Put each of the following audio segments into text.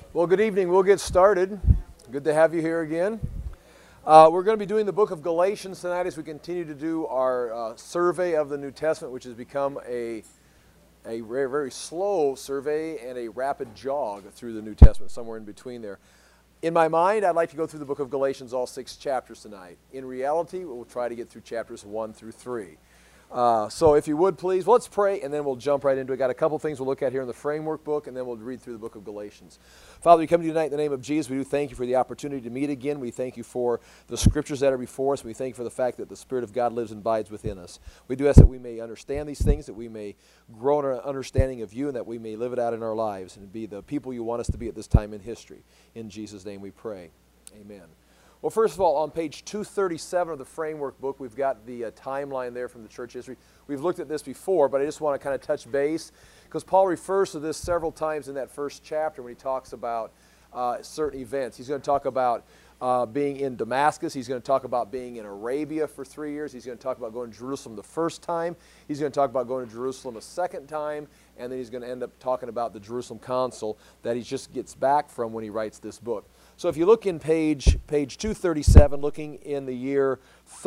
Well, good evening. We'll get started. Good to have you here again. We're going to be doing the book of Galatians tonight as we continue to do our survey of the New Testament, which has become a very, very slow survey and a rapid jog through the New Testament, somewhere in between there. In my mind, I'd like to go through the book of Galatians, all 6 chapters tonight. In reality, we'll try to get through chapters 1 through 3. So if you would please, let's pray and then we'll jump right into it. Got a couple things we'll look at here in the framework book and then we'll read through the book of Galatians. Father, we come to you tonight in the name of Jesus. We do thank you for the opportunity to meet again. We thank you for the scriptures that are before us. We thank you for the fact that the Spirit of God lives and abides within us. We do ask that we may understand these things, that we may grow in our understanding of you, and that we may live it out in our lives and be the people you want us to be at this time in history. In Jesus' name we pray. Amen. Well, first of all, on page 237 of the framework book, we've got the timeline there from the church history. We've looked at this before, but I just want to kind of touch base because Paul refers to this several times in that first chapter when he talks about certain events. He's going to talk about being in Damascus. He's going to talk about being in Arabia for 3 years. He's going to talk about going to Jerusalem the first time. He's going to talk about going to Jerusalem a second time. And then he's going to end up talking about the Jerusalem council that he just gets back from when he writes this book. So if you look in page 237, looking in the year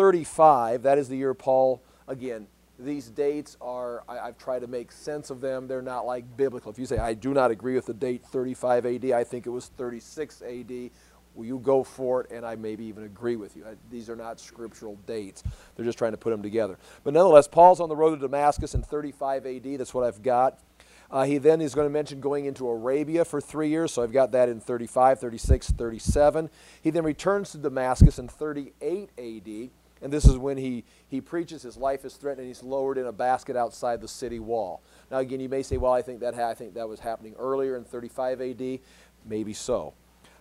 35, that is the year Paul, again, these dates are, I've tried to make sense of them. They're not like biblical. If you say, I do not agree with the date 35 AD, I think it was 36 AD, well, you go for it, and I maybe even agree with you. These are not scriptural dates. They're just trying to put them together. But nonetheless, Paul's on the road to Damascus in 35 AD. That's what I've got. He then is going to mention going into Arabia for 3 years, so I've got that in 35, 36, 37. He then returns to Damascus in 38 AD, and this is when he preaches his life is threatened, and he's lowered in a basket outside the city wall. Now again, you may say, well, I think that was happening earlier in 35 AD. Maybe so.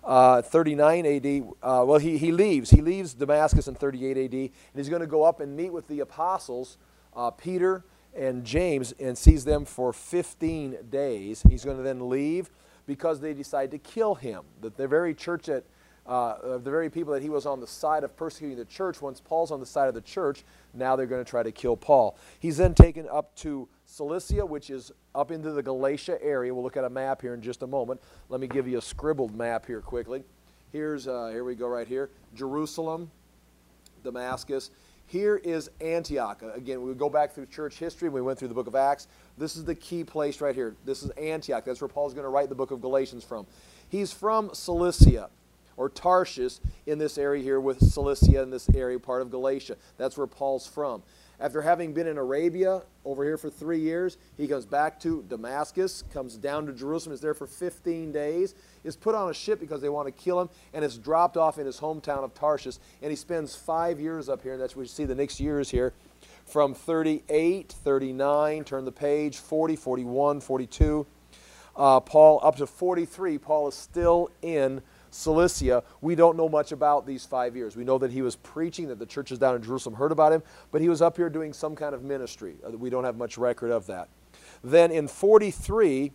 39 AD, well, he leaves Damascus in 38 AD, and he's going to go up and meet with the apostles, Peter and James, and sees them for 15 days. He's going to then leave because they decide to kill him. The very church the very people that he was on the side of persecuting the church, once Paul's on the side of the church, now they're going to try to kill Paul. He's then taken up to Cilicia, which is up into the Galatia area. We'll look at a map here in just a moment. Let me give you a scribbled map here quickly. Here we go right here. Jerusalem, Damascus. Here is Antioch. Again, we go back through church history. We went through the book of Acts. This is the key place right here. This is Antioch. That's where Paul's going to write the book of Galatians from. He's from Cilicia, or Tarshish, in this area here, with Cilicia in this area, part of Galatia. That's where Paul's from. After having been in Arabia over here for 3 years, he goes back to Damascus, comes down to Jerusalem, is there for 15 days, is put on a ship because they want to kill him, and is dropped off in his hometown of Tarshish, and he spends 5 years up here, and that's what you see the next years here, from 38, 39, turn the page, 40, 41, 42, Paul up to 43, Paul is still in Cilicia. We don't know much about these 5 years. We know that he was preaching, that the churches down in Jerusalem heard about him, but he was up here doing some kind of ministry. We don't have much record of that. Then in 43,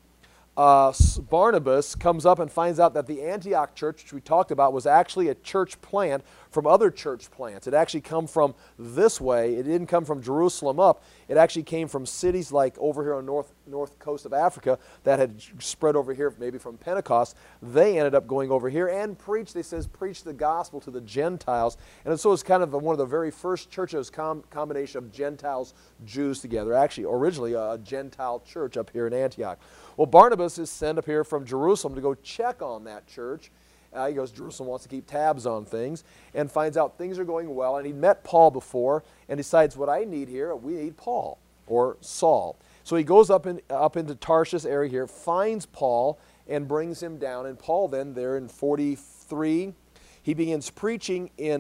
Barnabas comes up and finds out that the Antioch church, which we talked about, was actually a church plant from other church plants. It actually come from this way. It didn't come from Jerusalem up. It actually came from cities like over here on north coast of Africa that had spread over here maybe from Pentecost. They ended up going over here and preached the gospel to the Gentiles. And so it's kind of one of the very first churches, combination of Gentiles, Jews together. Actually, originally a Gentile church up here in Antioch. Well, Barnabas is sent up here from Jerusalem to go check on that church. He goes, Jerusalem wants to keep tabs on things, and finds out things are going well. And he'd met Paul before and decides, what I need here, we need Paul, or Saul. So he goes up into Tarshish area here, finds Paul, and brings him down. And Paul then, there in 43, he begins preaching in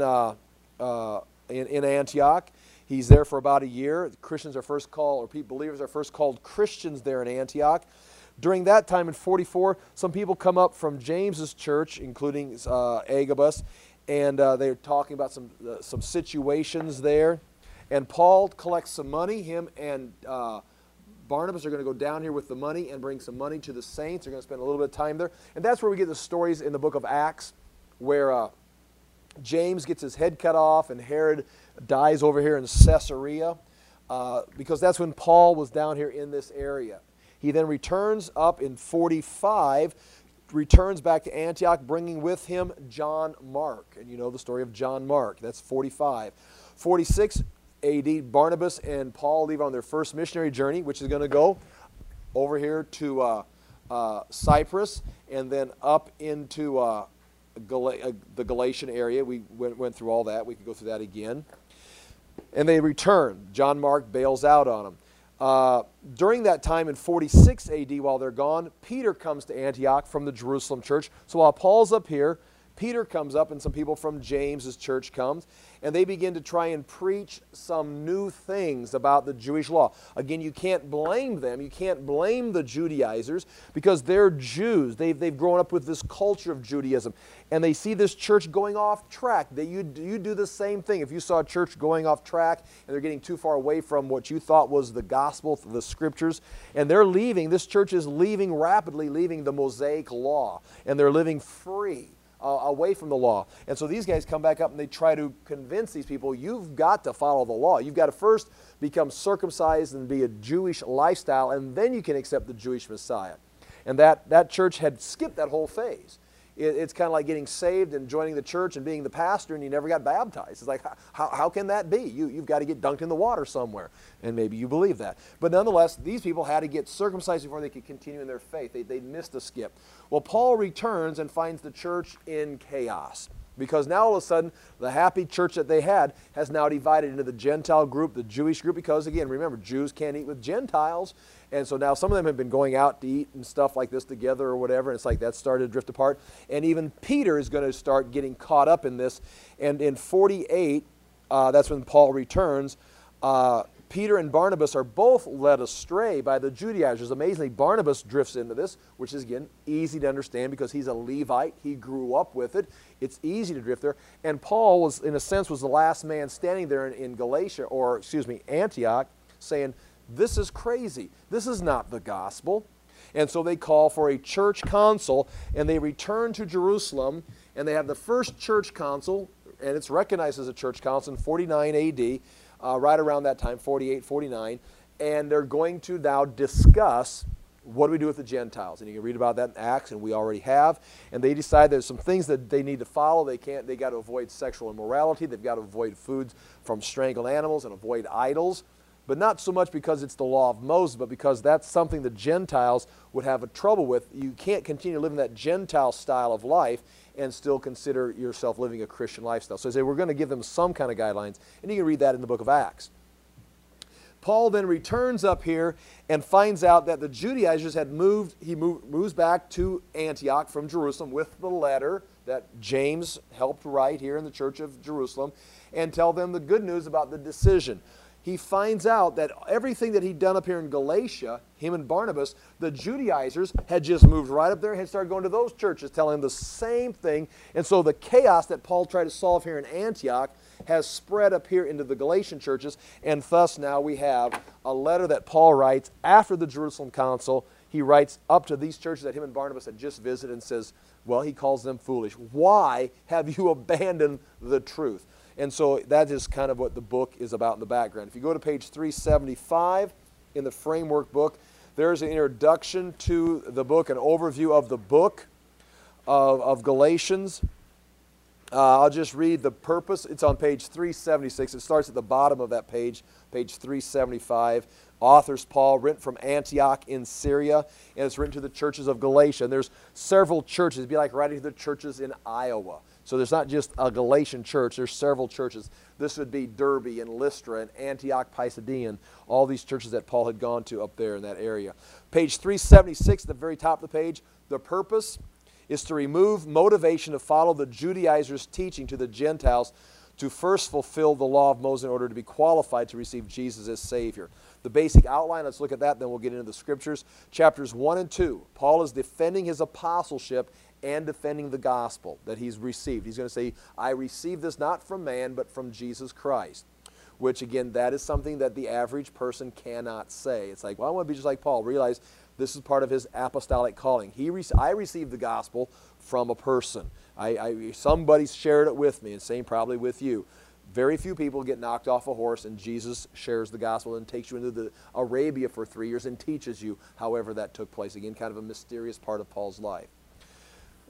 Antioch. He's there for about a year. Christians are first called, or believers are first called Christians there in Antioch. During that time in 44, some people come up from James's church, including Agabus, and they're talking about some situations there. And Paul collects some money. Him and Barnabas are going to go down here with the money and bring some money to the saints. They're going to spend a little bit of time there. And that's where we get the stories in the book of Acts where James gets his head cut off and Herod dies over here in Caesarea because that's when Paul was down here in this area. He then returns up in 45 returns back to Antioch, bringing with him John Mark. And you know the story of John Mark. That's 45. 46 AD, Barnabas and Paul leave on their first missionary journey, which is going to go over here to Cyprus and then up into the Galatian area. We went through all that. We could go through that again. And they return. John Mark bails out on them. During that time in 46 AD, while they're gone, Peter comes to Antioch from the Jerusalem church. So while Paul's up here, Peter comes up and some people from James's church comes, and they begin to try and preach some new things about the Jewish law. Again, you can't blame them. You can't blame the Judaizers because they're Jews. They've grown up with this culture of Judaism, and they see this church going off track. You do the same thing. If you saw a church going off track and they're getting too far away from what you thought was the gospel, the scriptures, and they're leaving, this church is rapidly leaving the Mosaic law, and they're living free. Away from the law. And so these guys come back up and they try to convince these people, you've got to follow the law. You've got to first become circumcised and be a Jewish lifestyle, and then you can accept the Jewish Messiah. And that church had skipped that whole phase. It's kind of like getting saved and joining the church and being the pastor and you never got baptized. It's like, how can that be? You've got to get dunked in the water somewhere. And maybe you believe that. But nonetheless, these people had to get circumcised before they could continue in their faith. They missed a skip. Well, Paul returns and finds the church in chaos. Because now all of a sudden, the happy church that they had has now divided into the Gentile group, the Jewish group, because again, remember, Jews can't eat with Gentiles. And so now some of them have been going out to eat and stuff like this together or whatever, and it's like that started to drift apart. And even Peter is going to start getting caught up in this. And in 48, that's when Paul returns, Peter and Barnabas are both led astray by the Judaizers. Amazingly, Barnabas drifts into this, which is, again, easy to understand because he's a Levite. He grew up with it. It's easy to drift there. And Paul, was, in a sense, was the last man standing there in Antioch, saying, this is crazy. This is not the gospel. And so they call for a church council, and they return to Jerusalem, and they have the first church council, and it's recognized as a church council in 49 AD, right around that time, 48, 49, and they're going to now discuss what do we do with the Gentiles. And you can read about that in Acts, and we already have. And they decide there's some things that they need to follow. They got to avoid sexual immorality. They've got to avoid foods from strangled animals and avoid idols. But not so much because it's the law of Moses, but because that's something the Gentiles would have a trouble with. You can't continue living that Gentile style of life and still consider yourself living a Christian lifestyle. So they say we're going to give them some kind of guidelines, and you can read that in the book of Acts. Paul then returns up here and finds out that the Judaizers had moved. He moves back to Antioch from Jerusalem with the letter that James helped write here in the church of Jerusalem and tell them the good news about the decision. He finds out that everything that he'd done up here in Galatia, him and Barnabas, the Judaizers had just moved right up there and had started going to those churches telling them the same thing. And so the chaos that Paul tried to solve here in Antioch has spread up here into the Galatian churches, and thus now we have a letter that Paul writes after the Jerusalem Council. He writes up to these churches that him and Barnabas had just visited and says, well, he calls them foolish. Why have you abandoned the truth? And so that is kind of what the book is about in the background. If you go to page 375 in the framework book, there's an introduction to the book, an overview of the book of Galatians. I'll just read the purpose. It's on page 376. It starts at the bottom of that page, page 375. Authors Paul, written from Antioch in Syria, and it's written to the churches of Galatia. And there's several churches. It'd be like writing to the churches in Iowa. So there's not just a Galatian church, there's several churches. This would be Derbe and Lystra and Antioch Pisidian, all these churches that Paul had gone to up there in that area. Page 376, at the very top of the page, the purpose is to remove motivation to follow the Judaizers' teaching to the Gentiles to first fulfill the law of Moses in order to be qualified to receive Jesus as Savior. The basic outline, let's look at that, then we'll get into the scriptures. Chapters 1 and 2, Paul is defending his apostleship and defending the gospel that he's received. He's going to say, I received this not from man, but from Jesus Christ. Which, again, that is something that the average person cannot say. It's like, well, I want to be just like Paul. Realize this is part of his apostolic calling. I received the gospel from a person. Somebody shared it with me, and same probably with you. Very few people get knocked off a horse, and Jesus shares the gospel and takes you into Arabia for 3 years and teaches you however that took place. Again, kind of a mysterious part of Paul's life.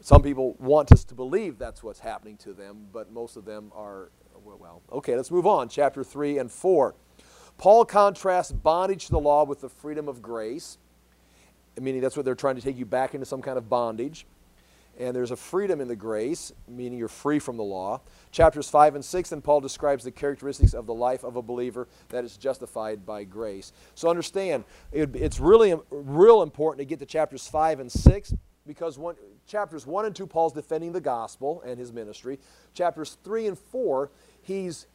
Some people want us to believe that's what's happening to them, but most of them are, well, okay, let's move on. Chapter 3 and 4. Paul contrasts bondage to the law with the freedom of grace, meaning that's what they're trying to take you back into some kind of bondage. And there's a freedom in the grace, meaning you're free from the law. Chapters 5 and 6, then Paul describes the characteristics of the life of a believer that is justified by grace. So understand, it's really real important to get to chapters 5 and 6, because chapters 1 and 2, Paul's defending the gospel and his ministry. Chapters 3 and 4, he's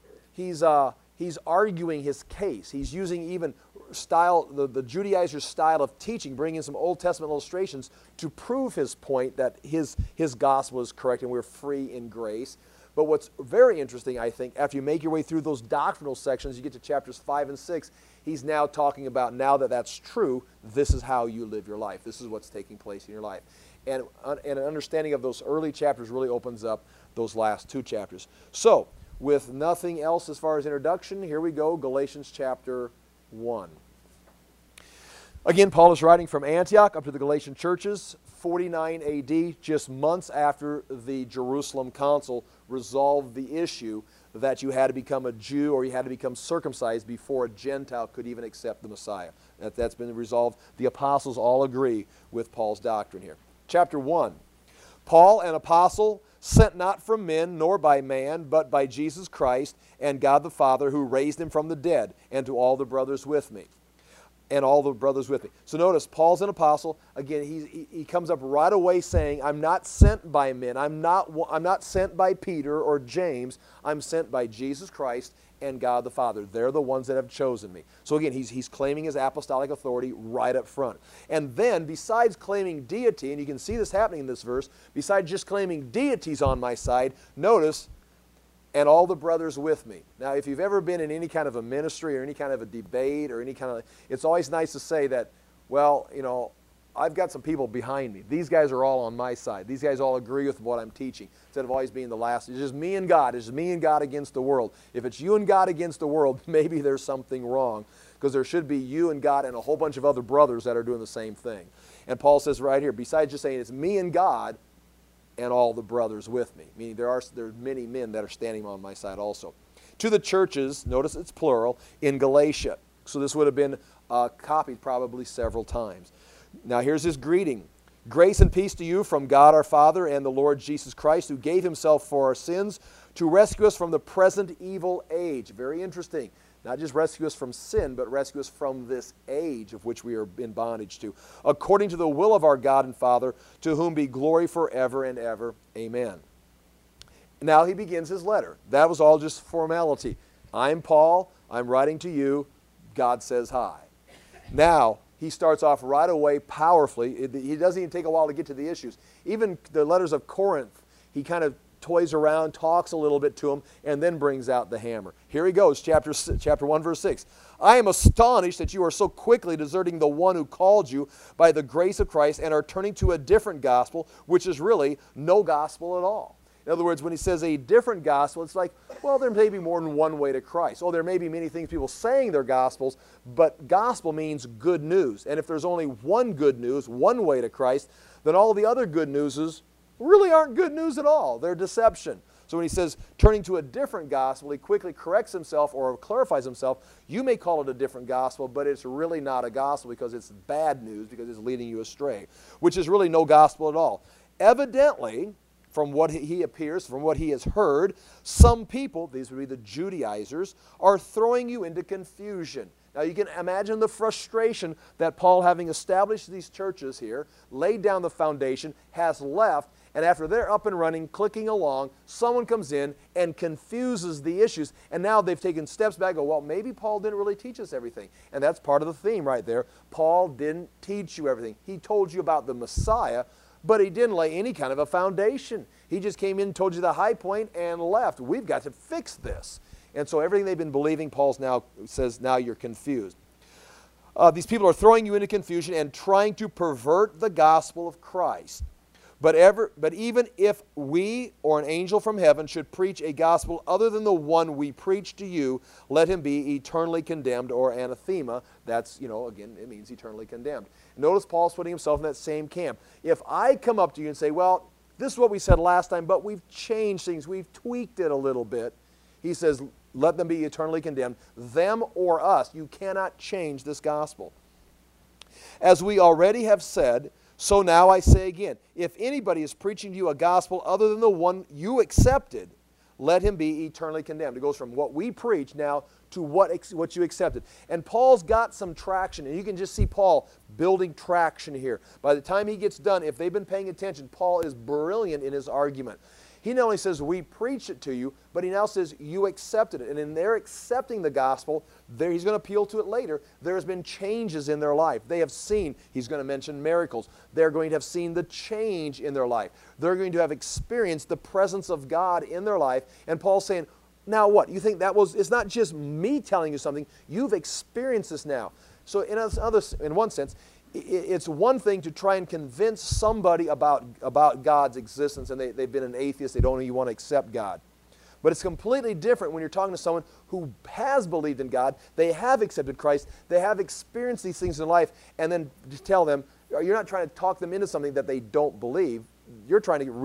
arguing his case. He's using even the Judaizer's style of teaching, bringing some Old Testament illustrations to prove his point that his gospel is correct and we're free in grace. But what's very interesting, I think, after you make your way through those doctrinal sections, you get to chapters 5 and 6, he's now talking about, now that that's true, this is how you live your life. This is what's taking place in your life. And an understanding of those early chapters really opens up those last 2 chapters. So, with nothing else as far as introduction, here we go, Galatians chapter 1. Again, Paul is writing from Antioch up to the Galatian churches, 49 AD, just months after the Jerusalem council resolved the issue that you had to become a Jew or you had to become circumcised before a Gentile could even accept the Messiah. That's been resolved. The apostles all agree with Paul's doctrine here. Chapter 1. Paul, an apostle, sent not from men nor by man, but by Jesus Christ and God the Father, who raised him from the dead, and to all the brothers with me. And all the brothers with me. So notice, Paul's an apostle. Again, he comes up right away saying, I'm not sent by men. I'm not sent by Peter or James. I'm sent by Jesus Christ and God the Father. They're the ones that have chosen me. So again, he's claiming his apostolic authority right up front. And then, besides claiming deity, and you can see this happening in this verse, besides just claiming deity's on my side, notice, and all the brothers with me. Now, if you've ever been in any kind of a ministry or any kind of a debate or any kind of, it's always nice to say that, well, you know, I've got some people behind me. These guys are all on my side. These guys all agree with what I'm teaching. Instead of always being the last, it's just me and God. It's just me and God against the world. If it's you and God against the world, maybe there's something wrong, because there should be you and God and a whole bunch of other brothers that are doing the same thing. And Paul says right here, besides just saying it's me and God, and all the brothers with me. Meaning there's many men that are standing on my side also. To the churches, notice it's plural, in Galatia. So this would have been copied probably several times. Now here's his greeting. Grace and peace to you from God our Father and the Lord Jesus Christ, who gave himself for our sins to rescue us from the present evil age. Very interesting. Not just rescue us from sin, but rescue us from this age of which we are in bondage to. According to the will of our God and Father, to whom be glory forever and ever. Amen. Now he begins his letter. That was all just formality. I'm Paul. I'm writing to you. God says hi. Now he starts off right away powerfully. He doesn't even take a while to get to the issues. Even the letters of Corinth, he kind of toys around, talks a little bit to him, and then brings out the hammer. Here he goes, chapter 1, verse 6. I am astonished that you are so quickly deserting the one who called you by the grace of Christ and are turning to a different gospel, which is really no gospel at all. In other words, when he says a different gospel, it's like, well, there may be more than one way to Christ. Oh, there may be many things people saying they're gospels, but gospel means good news. And if there's only one good news, one way to Christ, then all the other good newses really aren't good news at all. They're deception. So when he says turning to a different gospel, he quickly corrects himself or clarifies himself. You may call it a different gospel, but it's really not a gospel because it's bad news, because it's leading you astray, which is really no gospel at all. Evidently, from what he appears, from what he has heard, some people, these would be the Judaizers, are throwing you into confusion. Now you can imagine the frustration that Paul, having established these churches here, laid down the foundation, has left, and after they're up and running, clicking along, someone comes in and confuses the issues, and now they've taken steps back and go, well, maybe Paul didn't really teach us everything. And that's part of the theme right there. Paul didn't teach you everything. He told you about the Messiah, but he didn't lay any kind of a foundation. He just came in, told you the high point, and left. We've got to fix this. And so everything they've been believing, Paul now says, now you're confused. These people are throwing you into confusion and trying to pervert the gospel of Christ. But even if we or an angel from heaven should preach a gospel other than the one we preach to you, let him be eternally condemned, or anathema. That's, again, it means eternally condemned. Notice Paul's putting himself in that same camp. If I come up to you and say, well, this is what we said last time, but we've changed things. We've tweaked it a little bit. He says, let them be eternally condemned, them or us. You cannot change this gospel. As we already have said, so now I say again, if anybody is preaching to you a gospel other than the one you accepted, let him be eternally condemned. It goes from what we preach now to what you accepted. And Paul's got some traction, and you can just see Paul building traction here. By the time he gets done, if they've been paying attention, Paul is brilliant in his argument. He not only says, we preach it to you, but he now says, you accepted it. And in their accepting the gospel, he's going to appeal to it later. There has been changes in their life. They have seen, he's going to mention miracles. They're going to have seen the change in their life. They're going to have experienced the presence of God in their life. And Paul's saying, now what? You think it's not just me telling you something. You've experienced this now. So in one sense, it's one thing to try and convince somebody about God's existence, and they've been an atheist, they don't even want to accept God. But it's completely different when you're talking to someone who has believed in God, they have accepted Christ, they have experienced these things in life, and then to tell them, you're not trying to talk them into something that they don't believe. You're trying to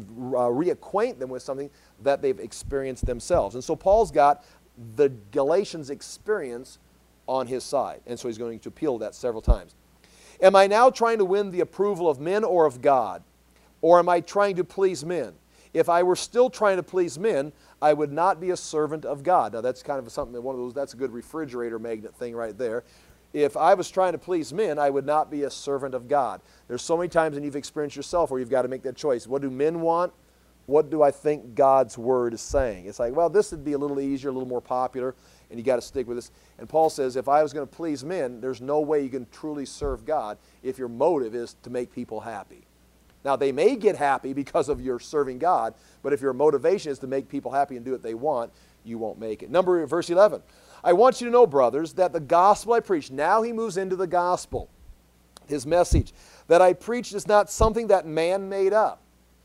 reacquaint them with something that they've experienced themselves. And so Paul's got the Galatians experience on his side, and so he's going to appeal to that several times. Am I now trying to win the approval of men or of God? Or am I trying to please men? If I were still trying to please men, I would not be a servant of God. Now that's kind of something, that's a good refrigerator magnet thing right there. If I was trying to please men, I would not be a servant of God. There's so many times, and you've experienced yourself, where you've got to make that choice. What do men want? What do I think God's Word is saying? It's like, well, this would be a little easier, a little more popular, and you got to stick with this. And Paul says, if I was going to please men, there's no way you can truly serve God if your motive is to make people happy. Now, they may get happy because of your serving God, but if your motivation is to make people happy and do what they want, you won't make it. Verse 11. I want you to know, brothers, that the gospel I preach, now he moves into the gospel, his message, that I preached is not something that man made up.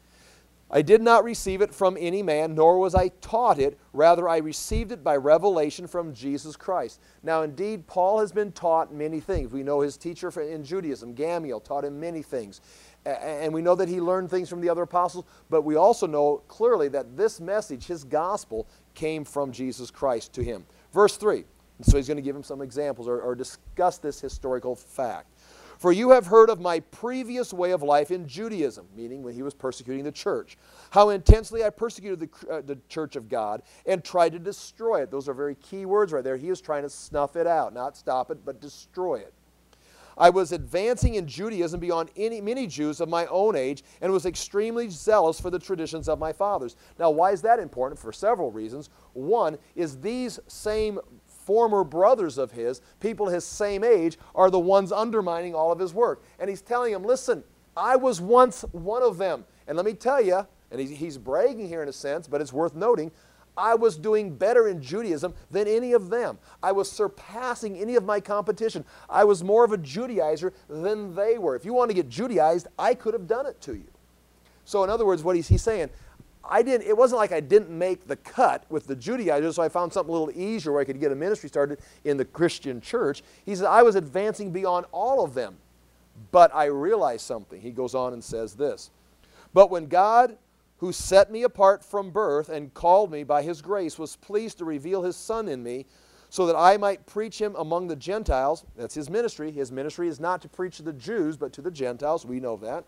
I did not receive it from any man, nor was I taught it. Rather, I received it by revelation from Jesus Christ. Now, indeed, Paul has been taught many things. We know his teacher in Judaism, Gamaliel, taught him many things. And we know that he learned things from the other apostles, but we also know clearly that this message, his gospel, came from Jesus Christ to him. Verse 3, and so he's going to give him some examples or discuss this historical fact. For you have heard of my previous way of life in Judaism, meaning when he was persecuting the church, how intensely I persecuted the church of God and tried to destroy it. Those are very key words right there. He was trying to snuff it out, not stop it, but destroy it. I was advancing in Judaism beyond many Jews of my own age and was extremely zealous for the traditions of my fathers. Now, why is that important? For several reasons. One is these same former brothers of his, people his same age, are the ones undermining all of his work. And he's telling them, listen, I was once one of them. And let me tell you, and he's bragging here in a sense, but it's worth noting, I was doing better in Judaism than any of them. I was surpassing any of my competition. I was more of a Judaizer than they were. If you want to get Judaized, I could have done it to you. So in other words, what he's saying, it wasn't like I didn't make the cut with the Judaizers, so I found something a little easier where I could get a ministry started in the Christian church. He said, I was advancing beyond all of them, but I realized something. He goes on and says this, but when God, who set me apart from birth and called me by his grace, was pleased to reveal his Son in me, so that I might preach him among the Gentiles. That's his ministry. His ministry is not to preach to the Jews, but to the Gentiles. We know that.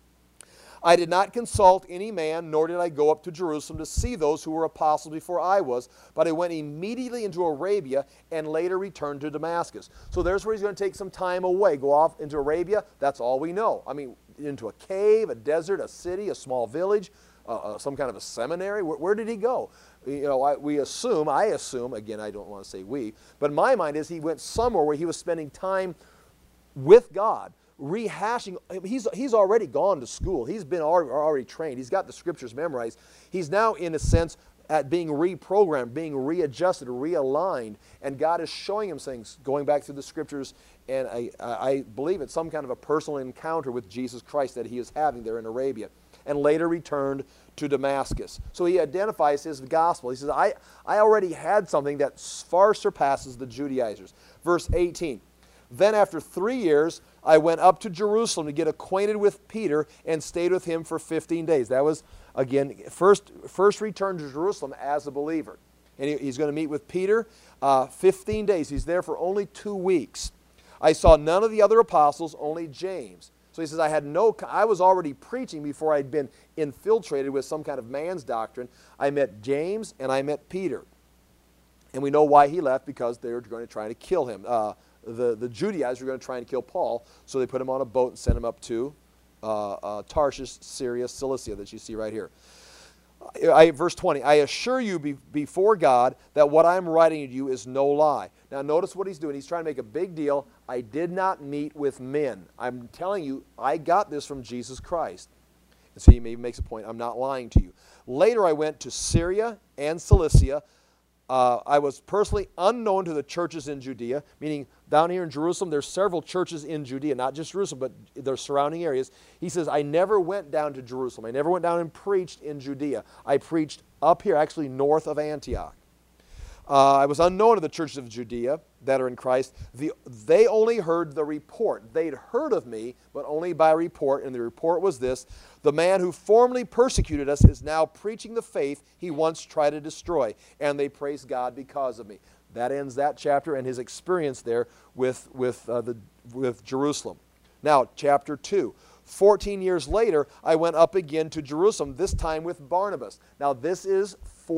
I did not consult any man, nor did I go up to Jerusalem to see those who were apostles before I was, but I went immediately into Arabia and later returned to Damascus. So there's where he's going to take some time away. Go off into Arabia, that's all we know. I mean, into a cave, a desert, a city, a small village, some kind of a seminary. Where did he go? You know, I assume, again, I don't want to say we, but in my mind is he went somewhere where he was spending time with God, rehashing. He's already gone to school. He's been already trained. He's got the scriptures memorized. He's now, in a sense, at being reprogrammed, being readjusted, realigned, and God is showing him things, going back through the scriptures, and I believe it's some kind of a personal encounter with Jesus Christ that he is having there in Arabia, and later returned to Damascus. So he identifies his gospel. He says, I already had something that far surpasses the Judaizers. Verse 18, Then after 3 years, I went up to Jerusalem to get acquainted with Peter and stayed with him for 15 days. That was, again, first return to Jerusalem as a believer. And he's going to meet with Peter 15 days. He's there for only 2 weeks. I saw none of the other apostles, only James. So he says, I was already preaching before I'd been infiltrated with some kind of man's doctrine. I met James and I met Peter. And we know why he left, because they were going to try to kill him. The Judaizers were going to try and kill Paul, so they put him on a boat and sent him up to Tarshish, Syria, Cilicia, that you see right here. Verse 20, I assure you before God that what I'm writing to you is no lie. Now notice what he's doing. He's trying to make a big deal. I did not meet with men. I'm telling you, I got this from Jesus Christ. And so he maybe makes a point, I'm not lying to you. Later I went to Syria and Cilicia. I was personally unknown to the churches in Judea, meaning down here in Jerusalem, there's several churches in Judea, not just Jerusalem, but their surrounding areas. He says, I never went down to Jerusalem. I never went down and preached in Judea. I preached up here, actually north of Antioch. I was unknown to the churches of Judea that are in Christ. They only heard the report. They'd heard of me, but only by report, and the report was this: the man who formerly persecuted us is now preaching the faith he once tried to destroy, and they praise God because of me. That ends that chapter and his experience there with Jerusalem. Now, chapter 2. 14 years later, I went up again to Jerusalem, this time with Barnabas. Now, this is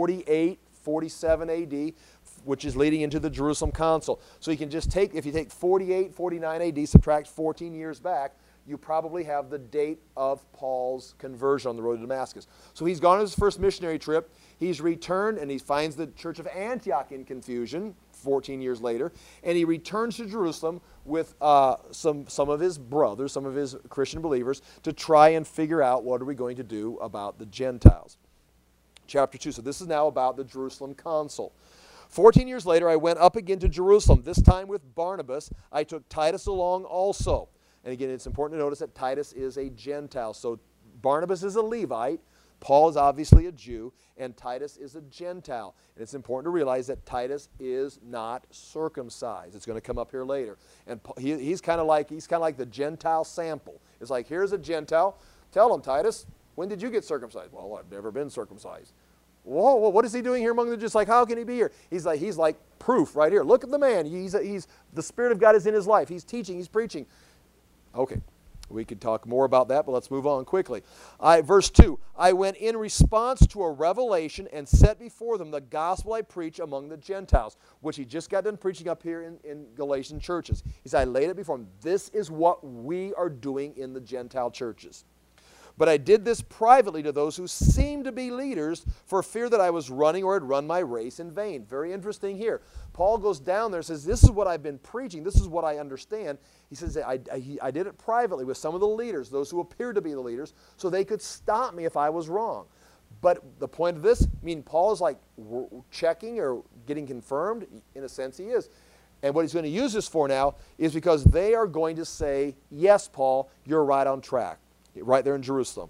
47 AD, which is leading into the Jerusalem Council. So you can just take, if you take 48, 49 AD, subtract 14 years back, you probably have the date of Paul's conversion on the road to Damascus. So he's gone on his first missionary trip. He's returned, and he finds the church of Antioch in confusion 14 years later. And he returns to Jerusalem with some of his brothers, some of his Christian believers, to try and figure out what are we going to do about the Gentiles. Chapter 2. So this is now about the Jerusalem Council. 14 years later, I went up again to Jerusalem, this time with Barnabas. I took Titus along also. And again, it's important to notice that Titus is a Gentile. So Barnabas is a Levite, Paul is obviously a Jew, and Titus is a Gentile. And it's important to realize that Titus is not circumcised. It's going to come up here later. And he's kind of like the Gentile sample. It's like, here's a Gentile. Tell him, Titus, when did you get circumcised? Well, I've never been circumcised. Whoa, what is he doing here among the Jews? Like, how can he be here? He's like proof right here. Look at the man. The Spirit of God is in his life. He's teaching. He's preaching. Okay, we could talk more about that, but let's move on quickly. Verse 2, I went in response to a revelation and set before them the gospel I preach among the Gentiles, which he just got done preaching up here in Galatian churches. He said, I laid it before them. This is what we are doing in the Gentile churches. But I did this privately to those who seemed to be leaders for fear that I was running or had run my race in vain. Very interesting here. Paul goes down there and says, this is what I've been preaching. This is what I understand. He says, I did it privately with some of the leaders, those who appeared to be the leaders, so they could stop me if I was wrong. But the point of this, I mean, Paul is like checking or getting confirmed. In a sense, he is. And what he's going to use this for now is because they are going to say, yes, Paul, you're right on track. Right there in Jerusalem.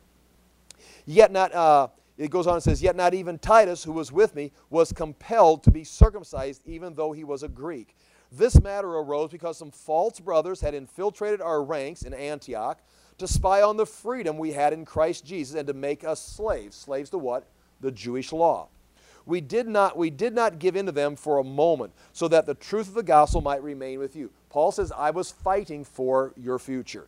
Yet not, it goes on and says, yet not even Titus, who was with me, was compelled to be circumcised, even though he was a Greek. This matter arose because some false brothers had infiltrated our ranks in Antioch to spy on the freedom we had in Christ Jesus and to make us slaves. Slaves to what? The Jewish law. We did not give in to them for a moment, so that the truth of the gospel might remain with you. Paul says, I was fighting for your future.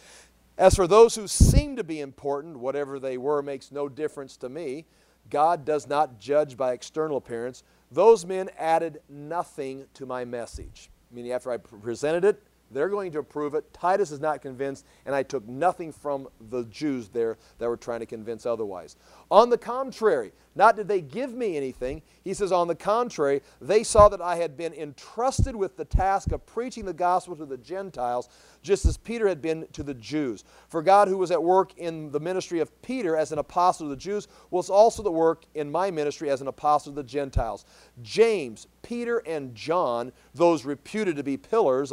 As for those who seem to be important, whatever they were makes no difference to me. God does not judge by external appearance. Those men added nothing to my message. Meaning after I presented it, they're going to approve it. Titus is not convinced, and I took nothing from the Jews there that were trying to convince otherwise. On the contrary, not did they give me anything. He says, on the contrary, they saw that I had been entrusted with the task of preaching the gospel to the Gentiles, just as Peter had been to the Jews. For God, who was at work in the ministry of Peter as an apostle to the Jews, was also at work in my ministry as an apostle to the Gentiles. James, Peter, and John, those reputed to be pillars,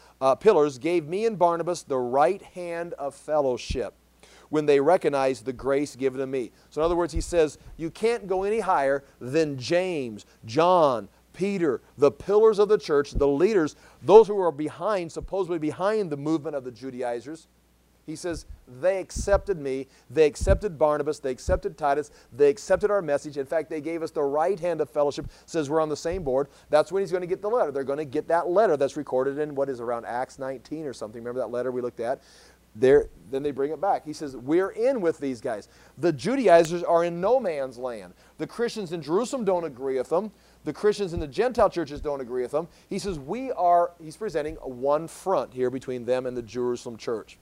gave me and Barnabas the right hand of fellowship when they recognized the grace given to me. So in other words, he says, you can't go any higher than James, John, Peter, the pillars of the church, the leaders, those who were behind, supposedly behind the movement of the Judaizers, he says, they accepted me, they accepted Barnabas, they accepted Titus, they accepted our message. In fact, they gave us the right hand of fellowship, says we're on the same board. That's when he's going to get the letter. They're going to get that letter that's recorded in what is around Acts 19 or something. Remember that letter we looked at? Then they bring it back. He says, we're in with these guys. The Judaizers are in no man's land. The Christians in Jerusalem don't agree with them. The Christians in the Gentile churches don't agree with them. He says, he's presenting one front here between them and the Jerusalem church.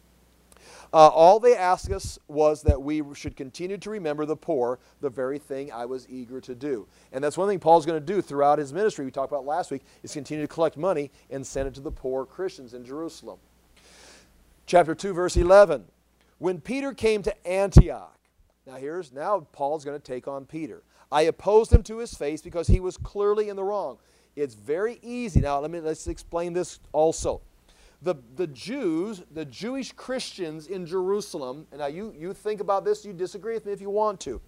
All they asked us was that we should continue to remember the poor, the very thing I was eager to do. And that's one thing Paul's going to do throughout his ministry, we talked about last week, is continue to collect money and send it to the poor Christians in Jerusalem. Chapter 2, verse 11. When Peter came to Antioch, now Paul's going to take on Peter. I opposed him to his face because he was clearly in the wrong. It's very easy. Now let's explain this also. The Jews, the Jewish Christians in Jerusalem, and now you think about this, you disagree with me if you want to,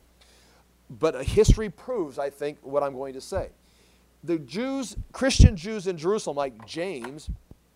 but history proves, I think, what I'm going to say. The Christian Jews in Jerusalem, like James,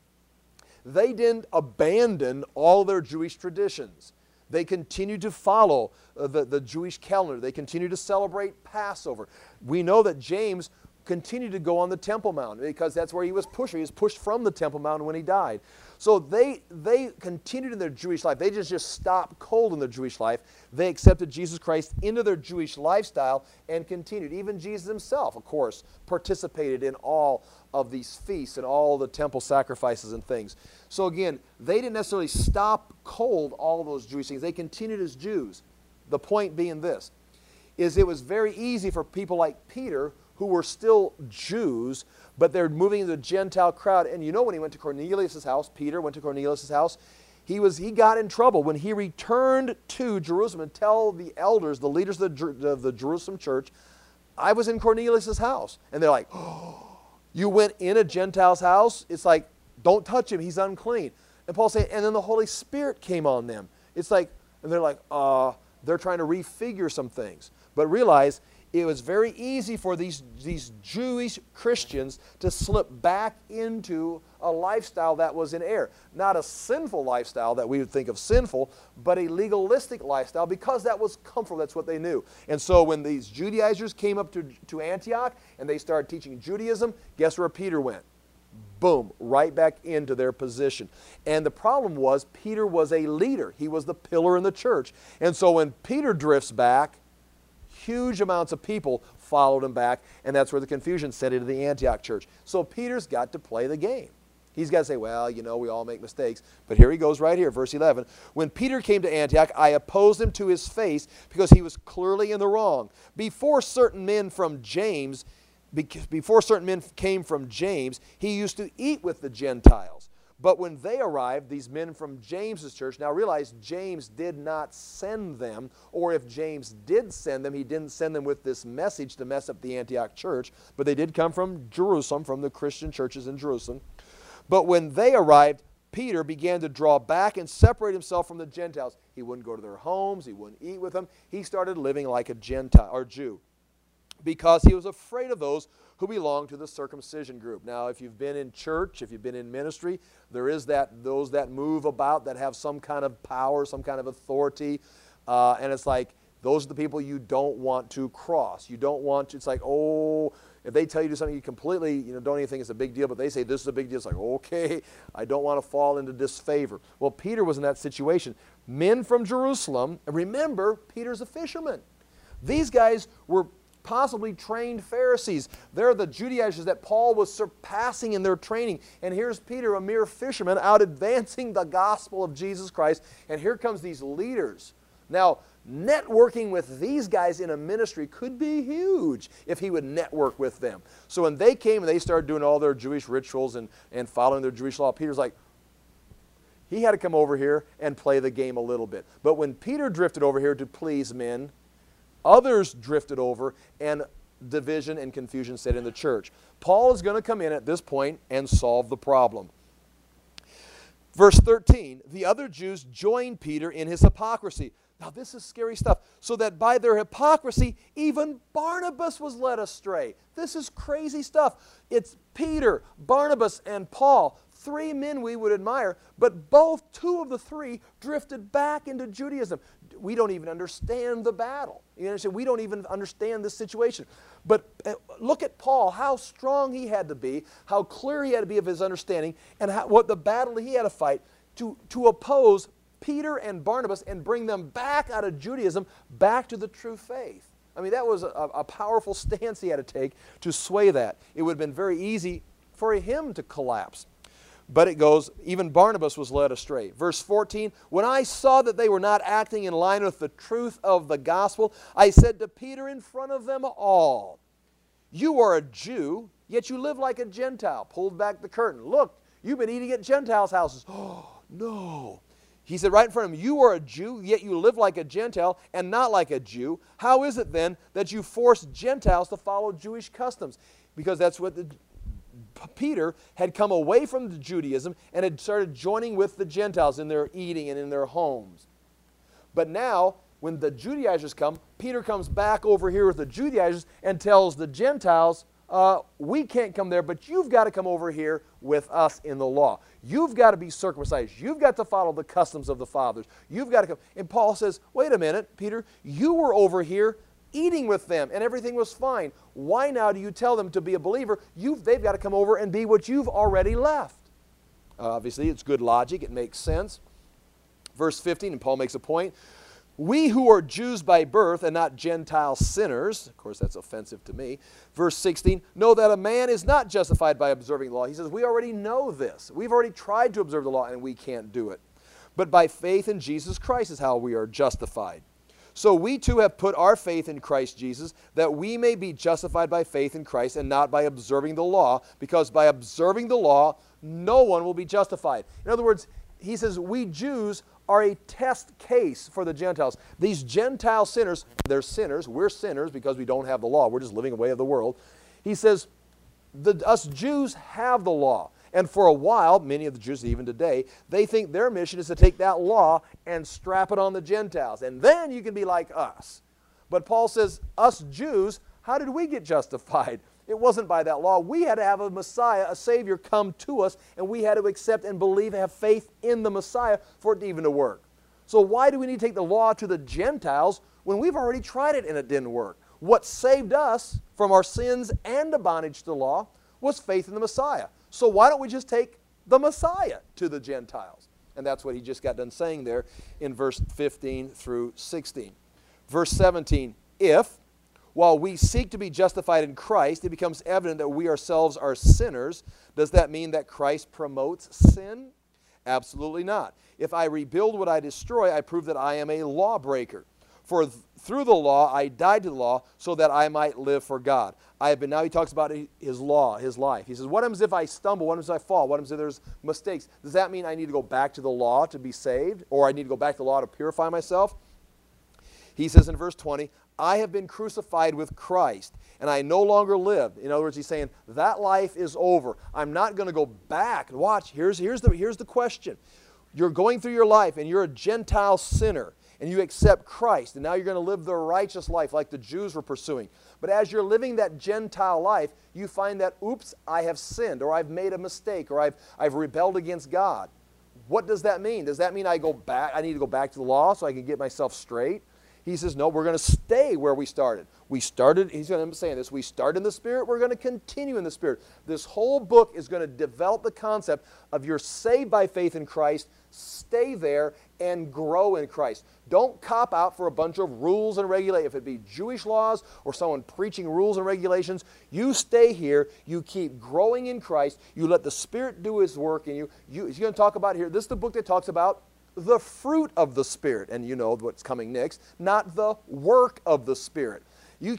they didn't abandon all their Jewish traditions. They continued to follow the Jewish calendar. They continued to celebrate Passover. We know that James continued to go on the Temple Mount because that's where he was pushed. He was pushed from the Temple Mount when he died. So they continued in their Jewish life. They just stopped cold in their Jewish life. They accepted Jesus Christ into their Jewish lifestyle and continued. Even Jesus himself, of course, participated in all of these feasts and all the temple sacrifices and things. So again, they didn't necessarily stop cold all those Jewish things. They continued as Jews. The point being this, is it was very easy for people like Peter, who were still Jews, but they're moving into the Gentile crowd. And you know when he went to Cornelius' house, Peter went to Cornelius' house, he got in trouble. When he returned to Jerusalem and tell the elders, the leaders of the Jerusalem church, I was in Cornelius' house. And they're like, oh, you went in a Gentile's house? It's like, don't touch him, he's unclean. And Paul said, and then the Holy Spirit came on them. It's like, and they're like, they're trying to refigure some things. But realize, it was very easy for these Jewish Christians to slip back into a lifestyle that was in error. Not a sinful lifestyle that we would think of sinful, but a legalistic lifestyle because that was comfortable. That's what they knew. And so when these Judaizers came up to Antioch and they started teaching Judaism, guess where Peter went? Boom, right back into their position. And the problem was Peter was a leader. He was the pillar in the church. And so when Peter drifts back, huge amounts of people followed him back, and that's where the confusion set into the Antioch church. So Peter's got to play the game. He's got to say, well, you know, we all make mistakes. But here he goes right here, verse 11. When Peter came to Antioch, I opposed him to his face because he was clearly in the wrong. Before certain men came from James, he used to eat with the Gentiles. But when they arrived, these men from James's church, now realize James did not send them, or if James did send them, he didn't send them with this message to mess up the Antioch church, but they did come from Jerusalem, from the Christian churches in Jerusalem. But when they arrived, Peter began to draw back and separate himself from the Gentiles. He wouldn't go to their homes, he wouldn't eat with them. He started living like a Gentile or Jew because he was afraid of those who belong to the circumcision group. Now, if you've been in church, if you've been in ministry, there is those that move about that have some kind of power, some kind of authority, and it's like those are the people you don't want to cross. You don't want to, it's like, oh, if they tell you to do something you completely, don't even think it's a big deal, but they say this is a big deal, it's like, okay, I don't want to fall into disfavor. Well, Peter was in that situation. Men from Jerusalem, and remember, Peter's a fisherman. These guys were possibly trained Pharisees. They're the Judaizers that Paul was surpassing in their training. And here's Peter, a mere fisherman, out advancing the gospel of Jesus Christ. And here comes these leaders. Now, networking with these guys in a ministry could be huge if he would network with them. So when they came and they started doing all their Jewish rituals and following their Jewish law, Peter's like, he had to come over here and play the game a little bit. But when Peter drifted over here to please men, others drifted over, and division and confusion set in the church. Paul is going to come in at this point and solve the problem. Verse 13, the other Jews joined Peter in his hypocrisy. Now this is scary stuff. So that by their hypocrisy, even Barnabas was led astray. This is crazy stuff. It's Peter, Barnabas, and Paul, three men we would admire, but two of the three drifted back into Judaism. We don't even understand the battle. You understand? We don't even understand this situation. But look at Paul, how strong he had to be, how clear he had to be of his understanding, and what the battle he had to fight to oppose Peter and Barnabas and bring them back out of Judaism, back to the true faith. I mean, that was a powerful stance he had to take to sway that. It would have been very easy for him to collapse. But it goes, even Barnabas was led astray. Verse 14, when I saw that they were not acting in line with the truth of the gospel, I said to Peter in front of them all, you are a Jew, yet you live like a Gentile. Pulled back the curtain. Look, you've been eating at Gentiles' houses. Oh, no. He said right in front of him, you are a Jew, yet you live like a Gentile and not like a Jew. How is it then that you force Gentiles to follow Jewish customs? Because that's what Peter had come away from the Judaism and had started joining with the Gentiles in their eating and in their homes. But now, when the Judaizers come, Peter comes back over here with the Judaizers and tells the Gentiles, we can't come there, but you've got to come over here with us in the law. You've got to be circumcised. You've got to follow the customs of the fathers. You've got to come. And Paul says, wait a minute, Peter, you were over here eating with them and everything was fine. Why now do you tell them to be a believer? They've got to come over and be what you've already left. Obviously, it's good logic. It makes sense. Verse 15, and Paul makes a point. We who are Jews by birth and not Gentile sinners, of course that's offensive to me. Verse 16, know that a man is not justified by observing the law. He says, we already know this. We've already tried to observe the law and we can't do it. But by faith in Jesus Christ is how we are justified. So we too have put our faith in Christ Jesus, that we may be justified by faith in Christ and not by observing the law, because by observing the law, no one will be justified. In other words, he says, we Jews are a test case for the Gentiles. These Gentile sinners, they're sinners. We're sinners because we don't have the law. We're just living a way of the world. He says, us Jews have the law. And for a while, many of the Jews, even today, they think their mission is to take that law and strap it on the Gentiles. And then you can be like us. But Paul says, us Jews, how did we get justified? It wasn't by that law. We had to have a Messiah, a Savior, come to us, and we had to accept and believe, have faith in the Messiah for it even to work. So why do we need to take the law to the Gentiles when we've already tried it and it didn't work? What saved us from our sins and the bondage to the law was faith in the Messiah. So why don't we just take the Messiah to the Gentiles? And that's what he just got done saying there in verse 15 through 16. Verse 17, if, while we seek to be justified in Christ, it becomes evident that we ourselves are sinners, does that mean that Christ promotes sin? Absolutely not. If I rebuild what I destroy, I prove that I am a lawbreaker. For through the law I died to the law so that I might live for God. Now he talks about his law, his life. He says, what happens if I stumble? What happens if I fall? What happens if there's mistakes? Does that mean I need to go back to the law to be saved? Or I need to go back to the law to purify myself? He says in verse 20, I have been crucified with Christ, and I no longer live. In other words, he's saying, that life is over. I'm not going to go back. Watch, here's the question. You're going through your life, and you're a Gentile sinner, and you accept Christ, and now you're going to live the righteous life like the Jews were pursuing. But as you're living that Gentile life, you find that, oops, I have sinned, or I've made a mistake, or I've rebelled against God. What does that mean? Does that mean I need to go back to the law so I can get myself straight? He says, no, we're going to stay where we started. He's going to say this, we start in the Spirit, we're going to continue in the Spirit. This whole book is going to develop the concept of you're saved by faith in Christ, stay there, and grow in Christ. Don't cop out for a bunch of rules and regulations. If it be Jewish laws or someone preaching rules and regulations, you stay here, you keep growing in Christ, you let the Spirit do His work in you. He's going to talk about here, this is the book that talks about the fruit of the Spirit, and you know what's coming next, not the work of the Spirit. You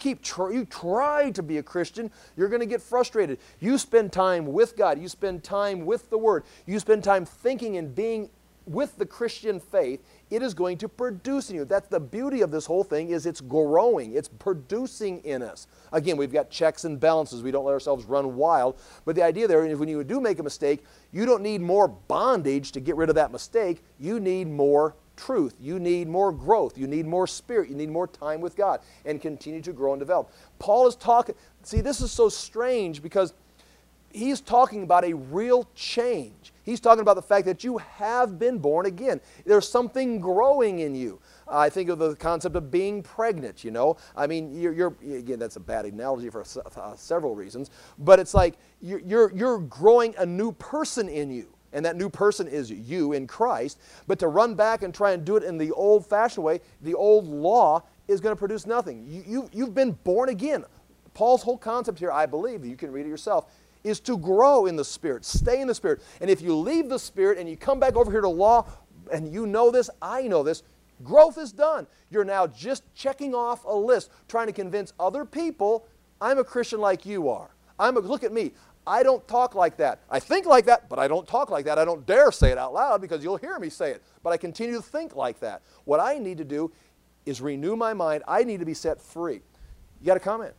try to be a Christian, you're going to get frustrated. You spend time with God, you spend time with the Word, you spend time thinking and being with the Christian faith, it is going to produce in you. That's the beauty of this whole thing, is it's growing, it's producing in us. Again, we've got checks and balances. We don't let ourselves run wild. But the idea there is when you do make a mistake, you don't need more bondage to get rid of that mistake. You need more truth. You need more growth. You need more spirit. You need more time with God and continue to grow and develop. Paul is talking, see, this is so strange because he's talking about a real change. He's talking about the fact that you have been born again. There's something growing in you. I think of the concept of being pregnant, you know. I mean, again, that's a bad analogy for several reasons, but it's like you're growing a new person in you, and that new person is you in Christ. But to run back and try and do it in the old-fashioned way, the old law is going to produce nothing. You've been born again. Paul's whole concept here, I believe, you can read it yourself, is to grow in the Spirit, stay in the Spirit. And if you leave the Spirit and you come back over here to law, and you know this, I know this, growth is done. You're now just checking off a list, trying to convince other people, I'm a Christian like you are. Look at me. I don't talk like that. I think like that, but I don't talk like that. I don't dare say it out loud because you'll hear me say it. But I continue to think like that. What I need to do is renew my mind. I need to be set free. You got a comment?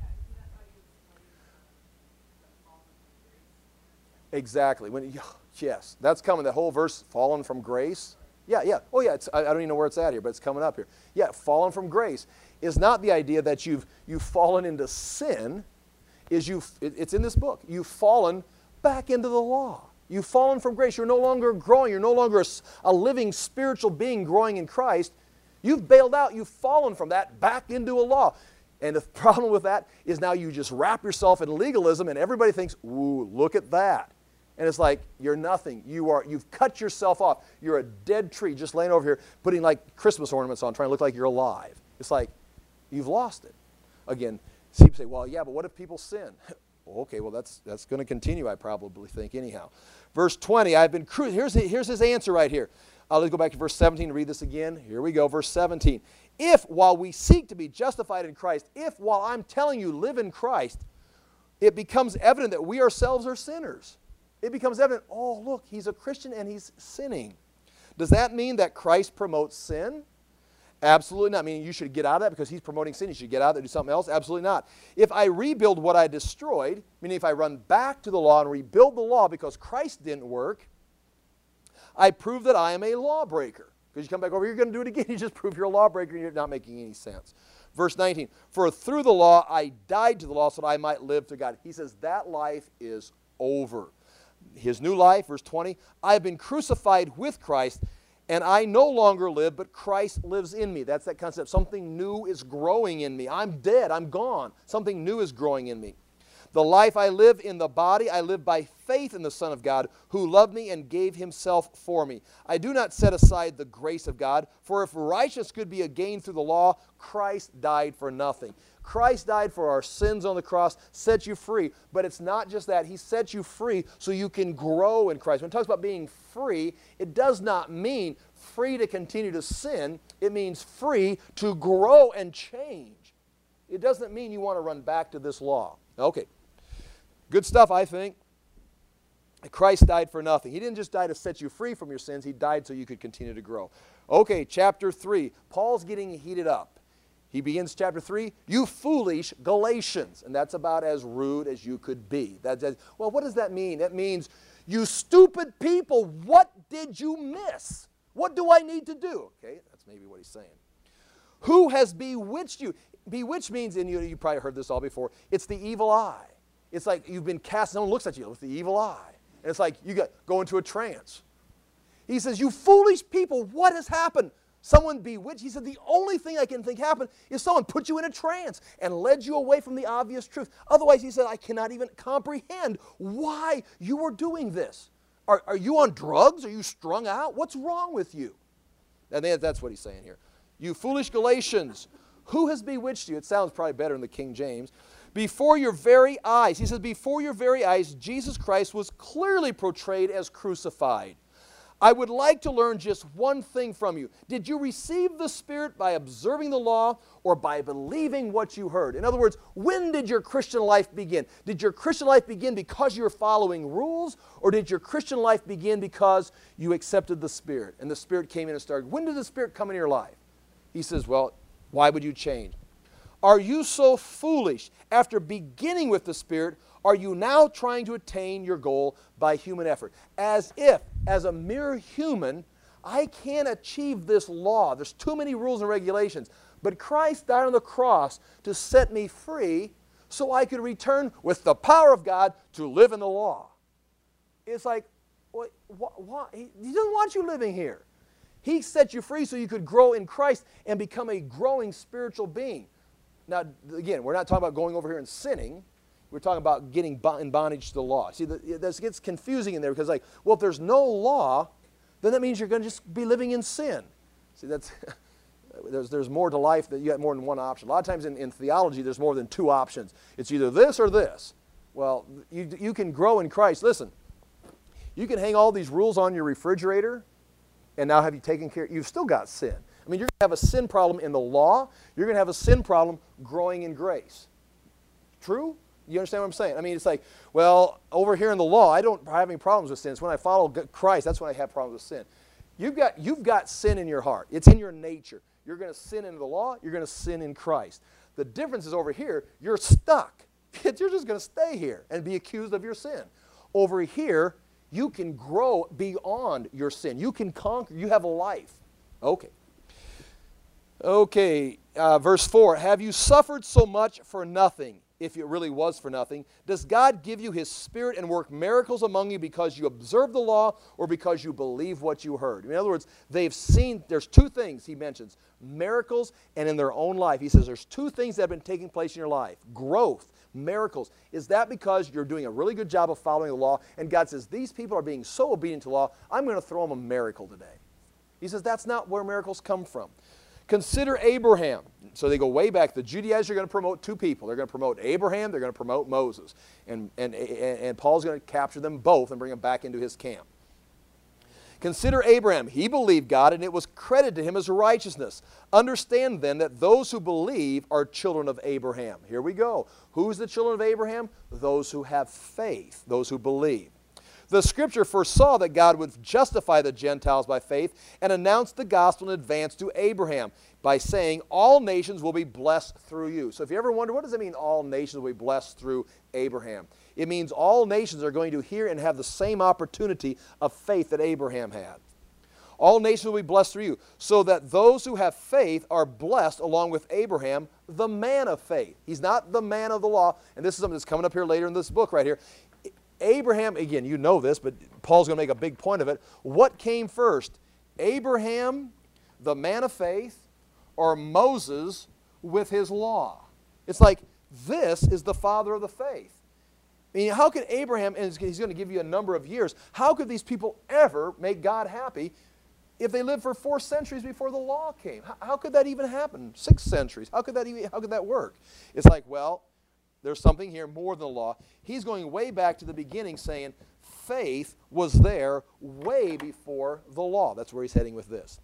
Exactly. Yes, that's coming. That whole verse, fallen from grace. Yeah. Oh, yeah. I don't even know where it's at here, but it's coming up here. Yeah, fallen from grace is not the idea that you've fallen into sin. It's in this book. You've fallen back into the law. You've fallen from grace. You're no longer growing. You're no longer a living spiritual being growing in Christ. You've bailed out. You've fallen from that back into a law. And the problem with that is now you just wrap yourself in legalism, and everybody thinks, ooh, look at that. And it's like, you're nothing. You've cut yourself off. You're a dead tree just laying over here putting like Christmas ornaments on, trying to look like you're alive. It's like, you've lost it. Again, people say, well, yeah, but what if people sin? Okay, well, that's going to continue, I probably think, anyhow. Verse 20, here's his answer right here. Let's go back to verse 17 and read this again. Here we go, verse 17. If, while we seek to be justified in Christ, if, while I'm telling you, live in Christ, it becomes evident that we ourselves are sinners. It becomes evident, oh, look, he's a Christian and he's sinning. Does that mean that Christ promotes sin? Absolutely not. I mean, you should get out of that because he's promoting sin. You should get out of that and do something else? Absolutely not. If I rebuild what I destroyed, meaning if I run back to the law and rebuild the law because Christ didn't work, I prove that I am a lawbreaker. Because you come back over, you're going to do it again. You just prove you're a lawbreaker and you're not making any sense. Verse 19, for through the law I died to the law so that I might live to God. He says that life is over. His new life, verse 20, I have been crucified with Christ, and I no longer live, but Christ lives in me. That's that concept. Something new is growing in me. I'm dead. I'm gone. Something new is growing in me. The life I live in the body, I live by faith in the Son of God, who loved me and gave himself for me. I do not set aside the grace of God, for if righteousness could be gained through the law, Christ died for nothing. Christ died for our sins on the cross, set you free. But it's not just that. He set you free so you can grow in Christ. When it talks about being free, it does not mean free to continue to sin. It means free to grow and change. It doesn't mean you want to run back to this law. Okay. Good stuff, I think. Christ died for nothing. He didn't just die to set you free from your sins. He died so you could continue to grow. Okay, chapter 3. Paul's getting heated up. He begins chapter 3, you foolish Galatians. And that's about as rude as you could be. Well, what does that mean? That means, you stupid people, what did you miss? What do I need to do? Okay, that's maybe what he's saying. Who has bewitched you? Bewitched means, and you probably heard this all before, it's the evil eye. It's like you've been cast, no one looks at you with the evil eye. And it's like you go into a trance. He says, you foolish people, what has happened? Someone bewitched. He said, the only thing I can think happened is someone put you in a trance and led you away from the obvious truth. Otherwise, he said, I cannot even comprehend why you were doing this. Are you on drugs? Are you strung out? What's wrong with you? And that's what he's saying here. You foolish Galatians, who has bewitched you? It sounds probably better in the King James. Before your very eyes, he says, before your very eyes, Jesus Christ was clearly portrayed as crucified. I would like to learn just one thing from you. Did you receive the Spirit by observing the law or by believing what you heard? In other words, when did your Christian life begin? Did your Christian life begin because you were following rules, or did your Christian life begin because you accepted the Spirit and the Spirit came in and started? When did the Spirit come into your life? He says, well, why would you change? Are you so foolish? After beginning with the Spirit, are you now trying to attain your goal by human effort? As if, as a mere human, I can't achieve this law. There's too many rules and regulations. But Christ died on the cross to set me free so I could return with the power of God to live in the law. It's like, what? He doesn't want you living here. He set you free so you could grow in Christ and become a growing spiritual being. Now, again, we're not talking about going over here and sinning. We're talking about getting in bondage to the law. See, this gets confusing in there because, like, well, if there's no law, then that means you're going to just be living in sin. See, that's there's more to life that you got more than one option. A lot of times in theology, there's more than two options. It's either this or this. Well, you can grow in Christ. Listen, you can hang all these rules on your refrigerator, and now have you taken care? You've still got sin. I mean, you're going to have a sin problem in the law. You're going to have a sin problem growing in grace. True? You understand what I'm saying? I mean, it's like, well, over here in the law, I don't have any problems with sin. It's when I follow Christ, that's when I have problems with sin. You've got sin in your heart. It's in your nature. You're going to sin in the law. You're going to sin in Christ. The difference is over here, you're stuck. You're just going to stay here and be accused of your sin. Over here, you can grow beyond your sin. You can conquer. You have a life. Okay. Okay, verse 4. Have you suffered so much for nothing? If it really was for nothing, does God give you His Spirit and work miracles among you because you observe the law or because you believe what you heard? In other words, they've seen, there's two things he mentions, miracles and in their own life. He says there's two things that have been taking place in your life, growth, miracles. Is that because you're doing a really good job of following the law and God says these people are being so obedient to the law, I'm going to throw them a miracle today. He says that's not where miracles come from. Consider Abraham. So they go way back. The Judaizers are going to promote two people. They're going to promote Abraham. They're going to promote Moses. And Paul's going to capture them both and bring them back into his camp. Consider Abraham. He believed God, and it was credited to him as righteousness. Understand then that those who believe are children of Abraham. Here we go. Who's the children of Abraham? Those who have faith, those who believe. The Scripture foresaw that God would justify the Gentiles by faith and announced the gospel in advance to Abraham by saying, all nations will be blessed through you. So if you ever wonder, what does it mean all nations will be blessed through Abraham? It means all nations are going to hear and have the same opportunity of faith that Abraham had. All nations will be blessed through you, so that those who have faith are blessed along with Abraham, the man of faith. He's not the man of the law, and this is something that's coming up here later in this book right here. Abraham, again, you know this, but Paul's going to make a big point of it. What came first? Abraham, the man of faith, or Moses with his law? It's like, this is the father of the faith. I mean, how could Abraham, and he's going to give you a number of years, how could these people ever make God happy if they lived for 4 centuries before the law came? How could that even happen? 6 centuries. How could that work? It's like, well, there's something here more than the law. He's going way back to the beginning saying faith was there way before the law. That's where he's heading with this.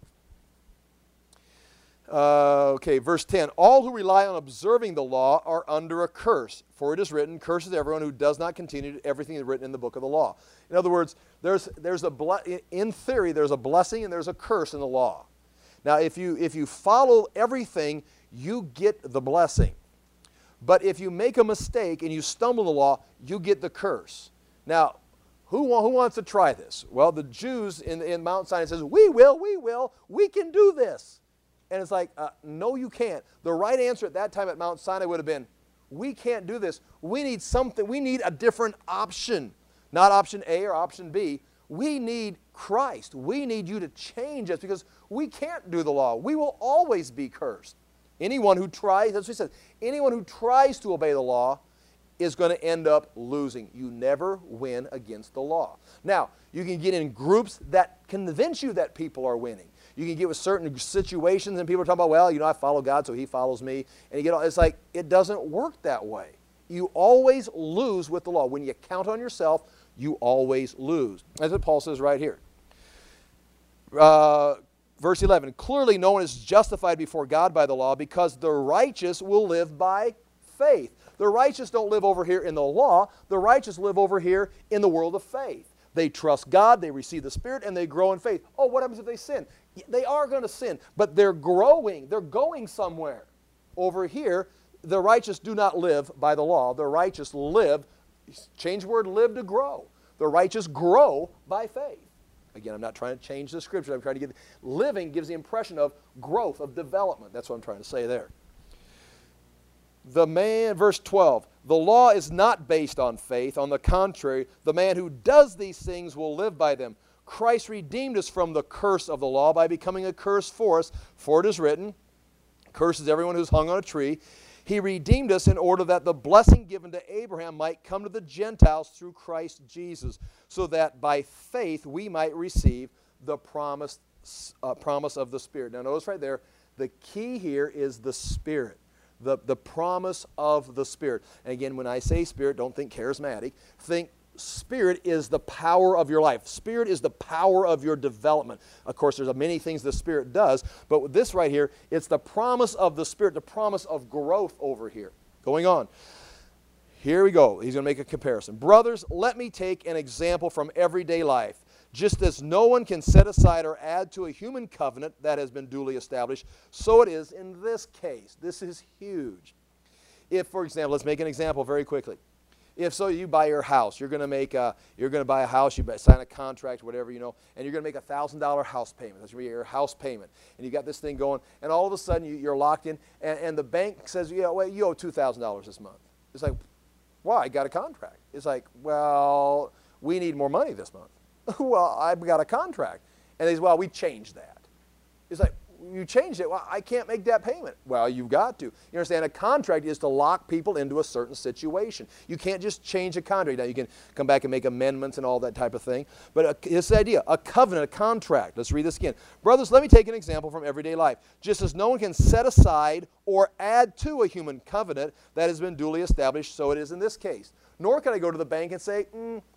Okay, verse 10. All who rely on observing the law are under a curse. For it is written, curses everyone who does not continue to everything that's written in the book of the law. In other words, in theory, there's a blessing and there's a curse in the law. Now, if you follow everything, you get the blessing. But if you make a mistake and you stumble in the law, you get the curse. Now, who wants to try this? Well, the Jews in Mount Sinai says, we can do this. And it's like, no, you can't. The right answer at that time at Mount Sinai would have been, we can't do this. We need something. We need a different option. Not option A or option B. We need Christ. We need you to change us because we can't do the law. We will always be cursed. Anyone who tries, that's what he says, anyone who tries to obey the law is going to end up losing. You never win against the law. Now, you can get in groups that convince you that people are winning. You can get with certain situations and people are talking about, well, I follow God, so He follows me. And it's like, it doesn't work that way. You always lose with the law. When you count on yourself, you always lose. That's what Paul says right here. Verse 11, clearly no one is justified before God by the law because the righteous will live by faith. The righteous don't live over here in the law. The righteous live over here in the world of faith. They trust God, they receive the Spirit, and they grow in faith. Oh, what happens if they sin? They are going to sin, but they're growing. They're going somewhere. Over here, the righteous do not live by the law. The righteous live, change the word live to grow. The righteous grow by faith. Again, I'm not trying to change the scripture. I'm trying to give, living gives the impression of growth, of development. That's what I'm trying to say there. Verse 12, the law is not based on faith. On the contrary, the man who does these things will live by them. Christ redeemed us from the curse of the law by becoming a curse for us. For it is written, curses everyone who's hung on a tree. He redeemed us in order that the blessing given to Abraham might come to the Gentiles through Christ Jesus, so that by faith we might receive the promise of the Spirit. Now notice right there, the key here is the Spirit. The promise of the Spirit. And again, when I say Spirit, don't think charismatic. Think Spirit is the power of your life. Spirit is the power of your development. Of course, there's many things the Spirit does, but with this right here, it's the promise of the Spirit, the promise of growth over here. Going on. Here we go. He's going to make a comparison. Brothers, let me take an example from everyday life. Just as no one can set aside or add to a human covenant that has been duly established, so it is in this case. This is huge. If, for example, let's make an example very quickly. If so, you buy your house. You're going to buy a house. You sign a contract, whatever, and you're going to make a $1,000 house payment. That's your house payment, and you got this thing going. And all of a sudden, you're locked in, and the bank says, "Yeah, well, you owe $2,000 this month." It's like, "Why? I got a contract." It's like, "Well, we need more money this month." "Well, I've got a contract," and they say, "Well, we changed that." It's like, "You changed it. Well, I can't make that payment." "Well, you've got to." You understand? A contract is to lock people into a certain situation. You can't just change a contract. Now, you can come back and make amendments and all that type of thing. But it's the idea, a covenant, a contract. Let's read this again. Brothers, let me take an example from everyday life. Just as no one can set aside or add to a human covenant that has been duly established, so it is in this case. Nor can I go to the bank and say,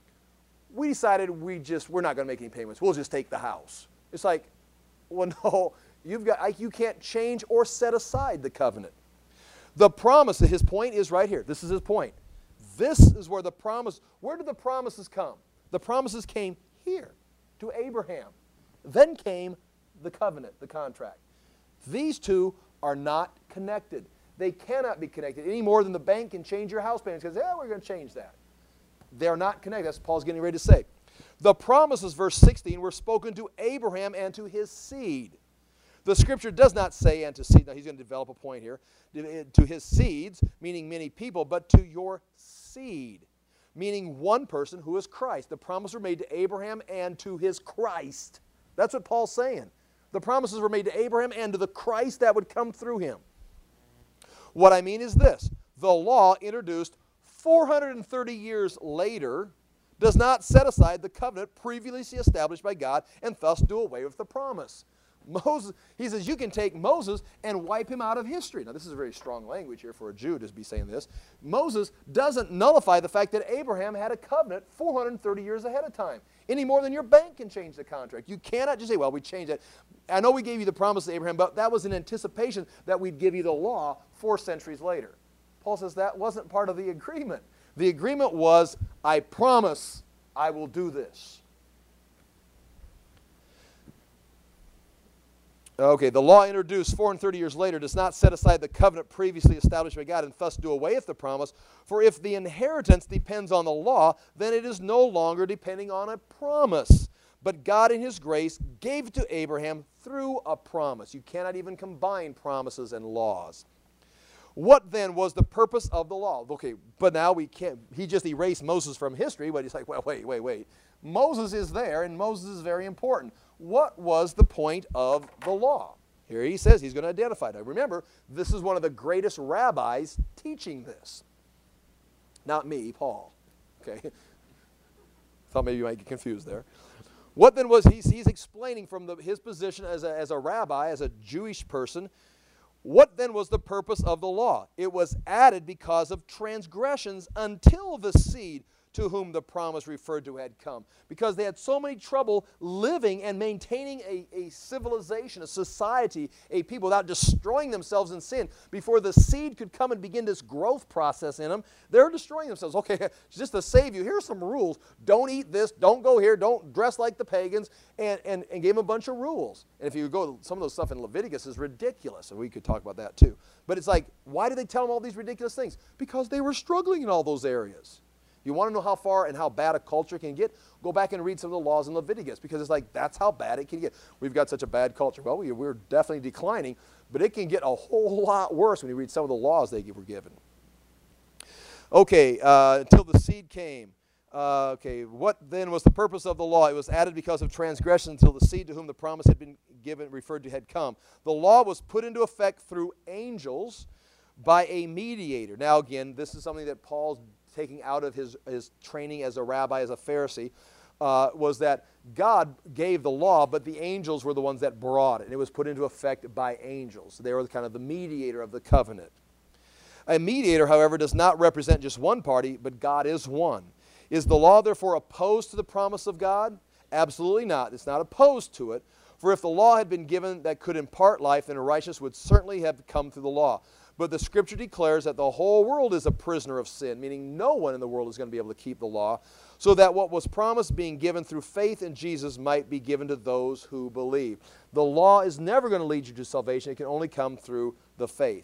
we decided we're not going to make any payments. We'll just take the house. It's like, well, no. You can't change or set aside the covenant. The promise, his point is right here. This is his point. This is where where did the promises come? The promises came here to Abraham. Then came the covenant, the contract. These two are not connected. They cannot be connected any more than the bank can change your house payments because, we're going to change that. They are not connected. That's what Paul's getting ready to say. The promises, verse 16, were spoken to Abraham and to his seed. The scripture does not say and to seed. Now he's going to develop a point here. To his seeds, meaning many people, but to your seed, meaning one person who is Christ. The promises were made to Abraham and to his Christ. That's what Paul's saying. The promises were made to Abraham and to the Christ that would come through him. What I mean is this. The law introduced 430 years later does not set aside the covenant previously established by God and thus do away with the promise. Moses, he says, you can take Moses and wipe him out of history. Now, this is a very strong language here for a Jew to be saying this. Moses doesn't nullify the fact that Abraham had a covenant 430 years ahead of time, any more than your bank can change the contract. You cannot just say, well, we changed it. I know we gave you the promise to Abraham, but that was in anticipation that we'd give you the law 4 centuries later. Paul says that wasn't part of the agreement. The agreement was, I promise I will do this. Okay, the law introduced 430 years later does not set aside the covenant previously established by God and thus do away with the promise. For if the inheritance depends on the law, then it is no longer depending on a promise. But God in his grace gave it to Abraham through a promise. You cannot even combine promises and laws. What then was the purpose of the law? Okay, but now we can't, he just erased Moses from history, but he's like, well, wait. Moses is there, and Moses is very important. What was the point of the law? Here he says he's going to identify it. Now remember, this is one of the greatest rabbis teaching this. Not me, Paul. Okay. Thought maybe you might get confused there. What then was, he's explaining from his position as a rabbi, as a Jewish person, what then was the purpose of the law? It was added because of transgressions until the seed to whom the promise referred to had come. Because they had so many trouble living and maintaining a civilization, a society, a people without destroying themselves in sin. Before the seed could come and begin this growth process in them, they're destroying themselves. Okay, just to save you, here's some rules. Don't eat this, don't go here, don't dress like the pagans, and gave them a bunch of rules. And if you go, some of those stuff in Leviticus is ridiculous, and we could talk about that too. But it's like, why do they tell them all these ridiculous things? Because they were struggling in all those areas. You want to know how far and how bad a culture can get? Go back and read some of the laws in Leviticus, because it's like, that's how bad it can get. We've got such a bad culture. Well, we're definitely declining, but it can get a whole lot worse when you read some of the laws they were given. Okay, until the seed came. What then was the purpose of the law? It was added because of transgression until the seed to whom the promise had been given, referred to, had come. The law was put into effect through angels by a mediator. Now again, this is something that Paul's taking out of his training as a rabbi, as a Pharisee, was that God gave the law, but the angels were the ones that brought it. And it was put into effect by angels. They were kind of the mediator of the covenant. A mediator, however, does not represent just one party, but God is one. Is the law therefore opposed to the promise of God? Absolutely not. It's not opposed to it. For if the law had been given that could impart life, then a righteousness would certainly have come through the law. But the Scripture declares that the whole world is a prisoner of sin, meaning no one in the world is going to be able to keep the law, so that what was promised being given through faith in Jesus might be given to those who believe. The law is never going to lead you to salvation. It can only come through the faith.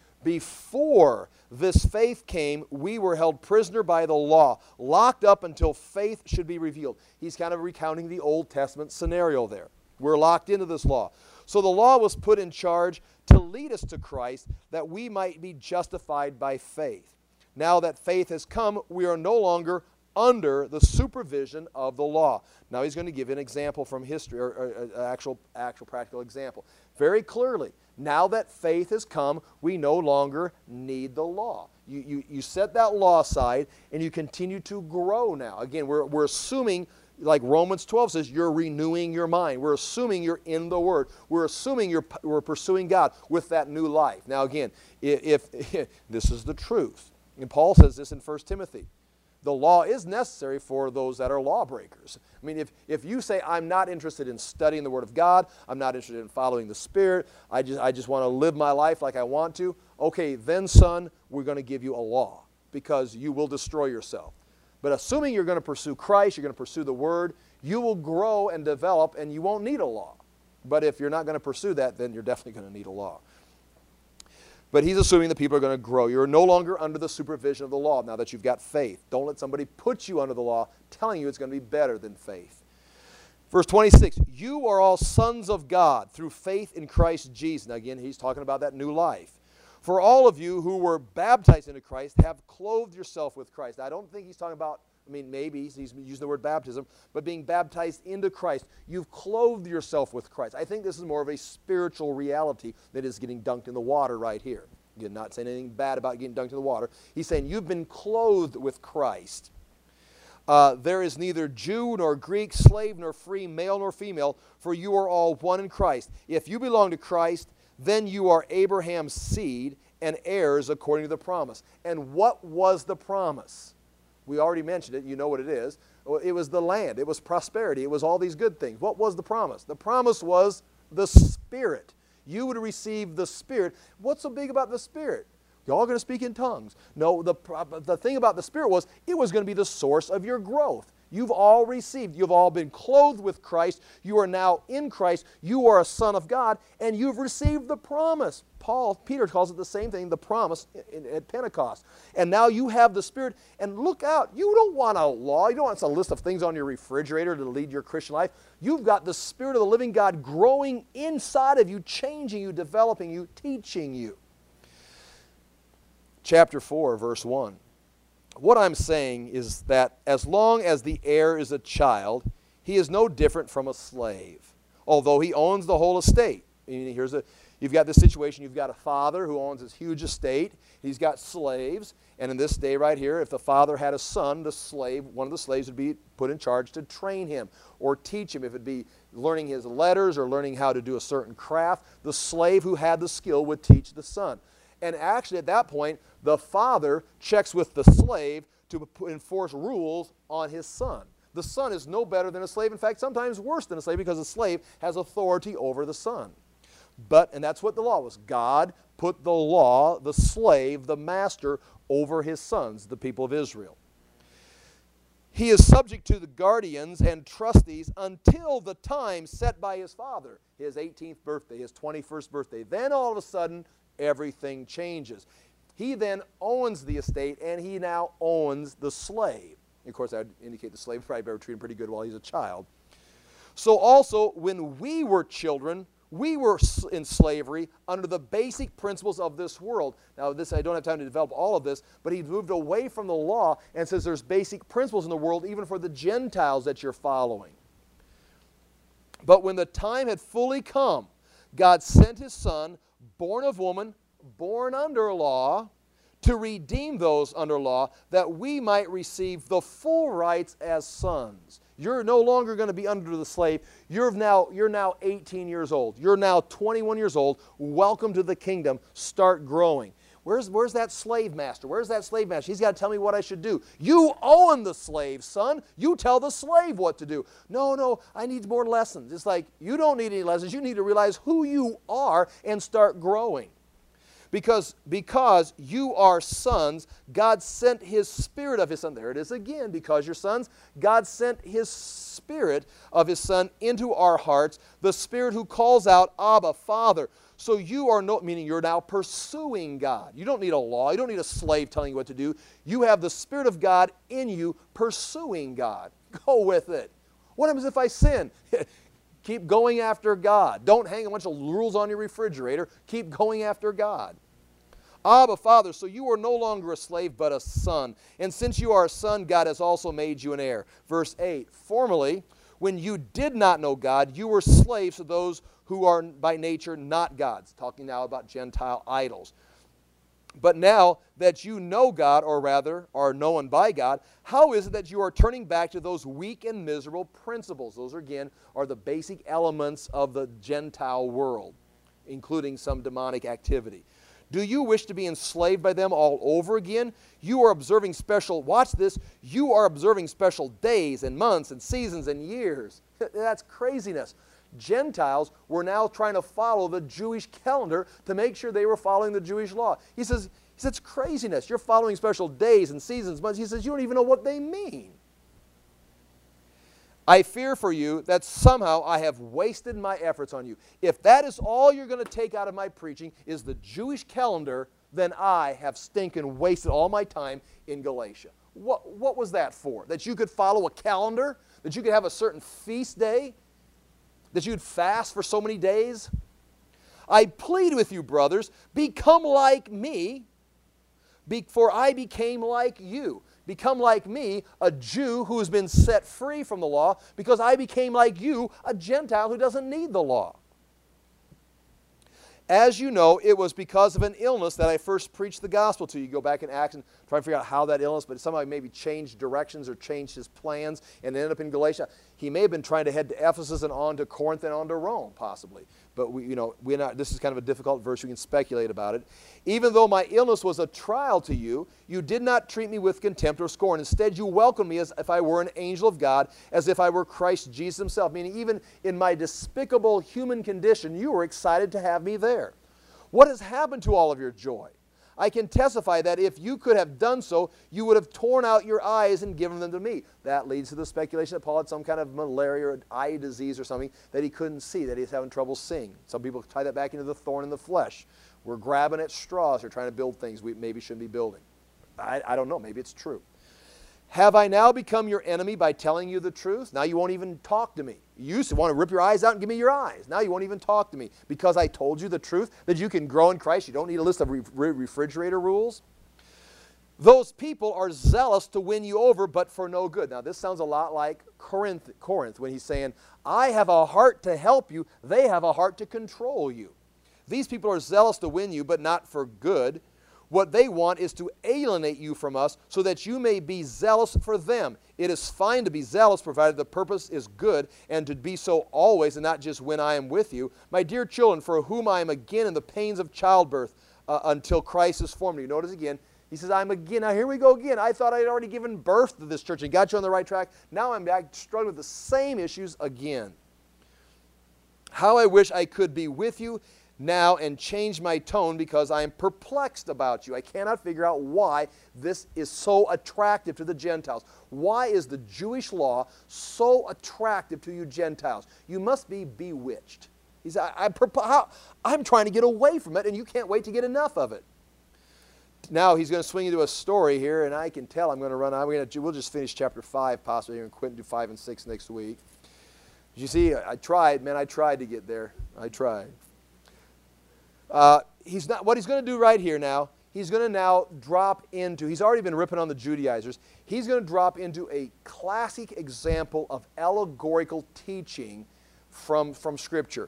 Before this faith came, we were held prisoner by the law, locked up until faith should be revealed. He's kind of recounting the Old Testament scenario there. We're locked into this law. So the law was put in charge to lead us to Christ, that we might be justified by faith. Now that faith has come, we are no longer under the supervision of the law. Now he's going to give an example from history, or an actual practical example. Very clearly, now that faith has come, we no longer need the law. You set that law aside, and you continue to grow now. Again, we're assuming, like Romans 12 says, you're renewing your mind. We're assuming you're in the Word. We're assuming we're pursuing God with that new life. Now again, if this is the truth, and Paul says this in 1 Timothy, the law is necessary for those that are lawbreakers. I mean, if you say, I'm not interested in studying the Word of God, I'm not interested in following the Spirit, I just want to live my life like I want to, okay, then son, we're going to give you a law, because you will destroy yourself. But assuming you're going to pursue Christ, you're going to pursue the Word, you will grow and develop, and you won't need a law. But if you're not going to pursue that, then you're definitely going to need a law. But he's assuming that people are going to grow. You're no longer under the supervision of the law now that you've got faith. Don't let somebody put you under the law telling you it's going to be better than faith. Verse 26, you are all sons of God through faith in Christ Jesus. Now again, he's talking about that new life. For all of you who were baptized into Christ have clothed yourself with Christ. I don't think he's talking about, maybe he's using the word baptism, but being baptized into Christ. You've clothed yourself with Christ. I think this is more of a spiritual reality that is getting dunked in the water right here. Again, not saying anything bad about getting dunked in the water. He's saying you've been clothed with Christ. There is neither Jew nor Greek, slave nor free, male nor female, for you are all one in Christ. If you belong to Christ, then you are Abraham's seed and heirs according to the promise. And what was the promise? We already mentioned it. You know what it is. It was the land. It was prosperity. It was all these good things. What was the promise? The promise was the Spirit. You would receive the Spirit. What's so big about the Spirit? You're all going to speak in tongues. No, the thing about the Spirit was it was going to be the source of your growth. You've all received. You've all been clothed with Christ. You are now in Christ. You are a son of God, and you've received the promise. Peter calls it the same thing, the promise at Pentecost. And now you have the Spirit. And look out. You don't want a law. You don't want a list of things on your refrigerator to lead your Christian life. You've got the Spirit of the living God growing inside of you, changing you, developing you, teaching you. Chapter 4, verse 1. What I'm saying is that as long as the heir is a child, he is no different from a slave, although he owns the whole estate. You've got this situation. You've got a father who owns this huge estate. He's got slaves. And in this day right here, if the father had a son, one of the slaves would be put in charge to train him or teach him. If it be learning his letters or learning how to do a certain craft, the slave who had the skill would teach the son. And actually at that point, the father checks with the slave to enforce rules on his son. The son is no better than a slave. In fact, sometimes worse than a slave, because a slave has authority over the son. And that's what the law was. God put the law, the slave, the master, over his sons, the people of Israel. He is subject to the guardians and trustees until the time set by his father, his 18th birthday, his 21st birthday. Then all of a sudden, everything changes. He then owns the estate, and he now owns the slave. Of course, that would indicate the slave probably better treat him pretty good while he's a child. So also, when we were children, we were in slavery under the basic principles of this world. Now, this I don't have time to develop all of this, but he moved away from the law and says there's basic principles in the world even for the Gentiles that you're following. But when the time had fully come, God sent his Son, born of woman, born under law, to redeem those under law, that we might receive the full rights as sons. You're no longer going to be under the slave. You're now 18 years old. You're now 21 years old. Welcome to the kingdom. Start growing. Where's that slave master? Where's that slave master? He's got to tell me what I should do. You own the slave, son. You tell the slave what to do. No, I need more lessons. It's like, you don't need any lessons. You need to realize who you are and start growing. Because you are sons, God sent his Spirit of his Son. There it is again. Because you're sons, God sent his Spirit of his Son into our hearts, the Spirit who calls out, Abba, Father. So you are meaning you're now pursuing God. You don't need a law. You don't need a slave telling you what to do. You have the Spirit of God in you pursuing God. Go with it. What happens if I sin? Keep going after God. Don't hang a bunch of rules on your refrigerator. Keep going after God. Abba, Father, so you are no longer a slave, but a son. And since you are a son, God has also made you an heir. Verse 8, formerly, when you did not know God, you were slaves to those who are by nature not gods. Talking now about Gentile idols. But now that you know God, or rather are known by God, how is it that you are turning back to those weak and miserable principles? Those, again, are the basic elements of the Gentile world, including some demonic activity. Do you wish to be enslaved by them all over again? You are observing special, watch this, you are observing special days and months and seasons and years. That's craziness. Gentiles were now trying to follow the Jewish calendar to make sure they were following the Jewish law. He says, it's craziness. You're following special days and seasons, months. He says, you don't even know what they mean. I fear for you that somehow I have wasted my efforts on you. If that is all you're going to take out of my preaching is the Jewish calendar, then I have stinking wasted all my time in Galatia. What was that for? That you could follow a calendar? That you could have a certain feast day? That you'd fast for so many days? I plead with you, brothers, become like me, for I became like you. Become like me, a Jew who has been set free from the law, because I became like you, a Gentile who doesn't need the law. As you know, it was because of an illness that I first preached the gospel to you. You go back in Acts and try to figure out how that illness, but somehow maybe changed directions or changed his plans and ended up in Galatia. He may have been trying to head to Ephesus and on to Corinth and on to Rome, possibly. But this is kind of a difficult verse. We can speculate about it. Even though my illness was a trial to you, you did not treat me with contempt or scorn. Instead, you welcomed me as if I were an angel of God, as if I were Christ Jesus himself. Meaning, even in my despicable human condition, you were excited to have me there. What has happened to all of your joy? I can testify that if you could have done so, you would have torn out your eyes and given them to me. That leads to the speculation that Paul had some kind of malaria or eye disease or something that he couldn't see, that he's having trouble seeing. Some people tie that back into the thorn in the flesh. We're grabbing at straws or trying to build things we maybe shouldn't be building. I don't know. Maybe it's true. Have I now become your enemy by telling you the truth? Now you won't even talk to me. You used to want to rip your eyes out and give me your eyes. Now you won't even talk to me because I told you the truth, that you can grow in Christ. You don't need a list of refrigerator rules. Those people are zealous to win you over, but for no good. Now this sounds a lot like Corinth when he's saying, I have a heart to help you. They have a heart to control you. These people are zealous to win you, but not for good. What they want is to alienate you from us so that you may be zealous for them. It is fine to be zealous provided the purpose is good and to be so always and not just when I am with you. My dear children, for whom I am again in the pains of childbirth until Christ is formed in you. Notice again, he says, I'm again. Now here we go again. I thought I had already given birth to this church and got you on the right track. Now I'm back struggling with the same issues again. How I wish I could be with you now and change my tone because I am perplexed about you. I cannot figure out why this is so attractive to the Gentiles. Why is the Jewish law so attractive to you Gentiles? You must be bewitched. He said, I'm trying to get away from it and you can't wait to get enough of it. Now he's going to swing into a story here, and I can tell I'm going to run on. We'll just finish chapter 5 possibly here and quit and do 5 and 6 next week. You see, I tried to get there. I tried. What he's going to do right here now, he's going to now drop into, he's already been ripping on the Judaizers. He's going to drop into a classic example of allegorical teaching from Scripture.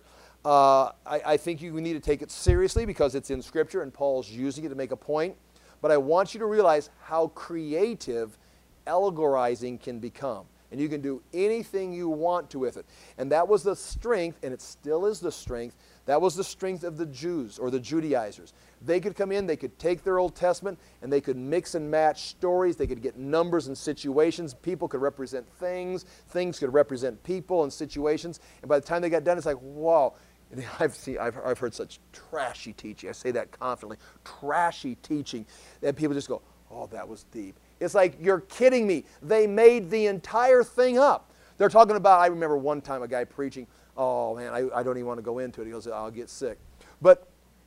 I think you need to take it seriously because it's in Scripture and Paul's using it to make a point. But I want you to realize how creative allegorizing can become. And you can do anything you want to with it. And that was the strength, and it still is the strength, that was the strength of the Jews or the Judaizers. They could come in, they could take their Old Testament, and they could mix and match stories. They could get numbers and situations. People could represent things. Things could represent people and situations. And by the time they got done, it's like, wow. And I've heard such trashy teaching. I say that confidently. Trashy teaching. That people just go, oh, that was deep. It's like, you're kidding me. They made the entire thing up. They're talking about, I remember one time a guy preaching, oh man, I don't even want to go into it. He goes, I'll get sick. But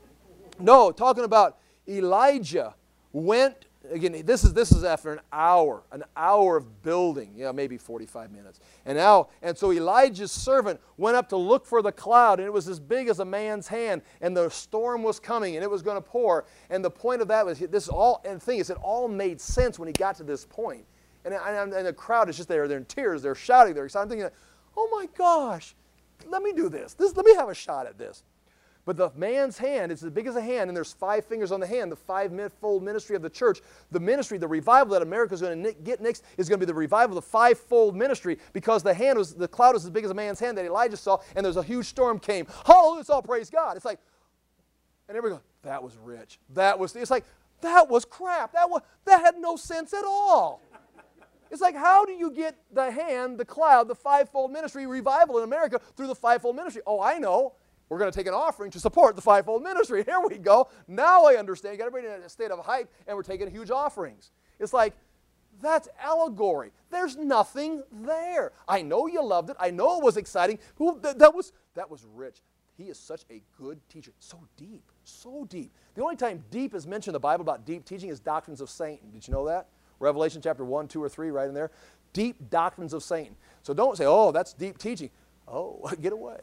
no, talking about Elijah went, again, this is after an hour of building, maybe 45 minutes. And so Elijah's servant went up to look for the cloud, and it was as big as a man's hand, and the storm was coming, and it was going to pour. And the point of that was, this all, and the thing is, it all made sense when he got to this point. And the crowd is just there, they're in tears, they're shouting, they're excited. I'm thinking, oh my gosh, let me do this. Let me have a shot at this. But the man's hand, it's as big as a hand, and there's 5 fingers on the hand, the 5-fold ministry of the church. The ministry, the revival that America is going to get next is going to be the revival of the 5-fold ministry, because the cloud was as big as a man's hand that Elijah saw, and there's a huge storm came. Oh, let's all praise God. It's like, and everybody goes, that was rich. It's like, that was crap. That had no sense at all. It's like, how do you get the hand, the cloud, the 5-fold ministry revival in America through the 5-fold ministry? Oh, I know. We're going to take an offering to support the 5-fold ministry. Here we go. Now I understand. You got everybody in a state of hype, and we're taking huge offerings. It's like, that's allegory. There's nothing there. I know you loved it. I know it was exciting. That was rich. He is such a good teacher. So deep. So deep. The only time deep is mentioned in the Bible about deep teaching is doctrines of Satan. Did you know that? Revelation chapter 1, 2, or 3, right in there. Deep doctrines of Satan. So don't say, oh, that's deep teaching. Oh, get away.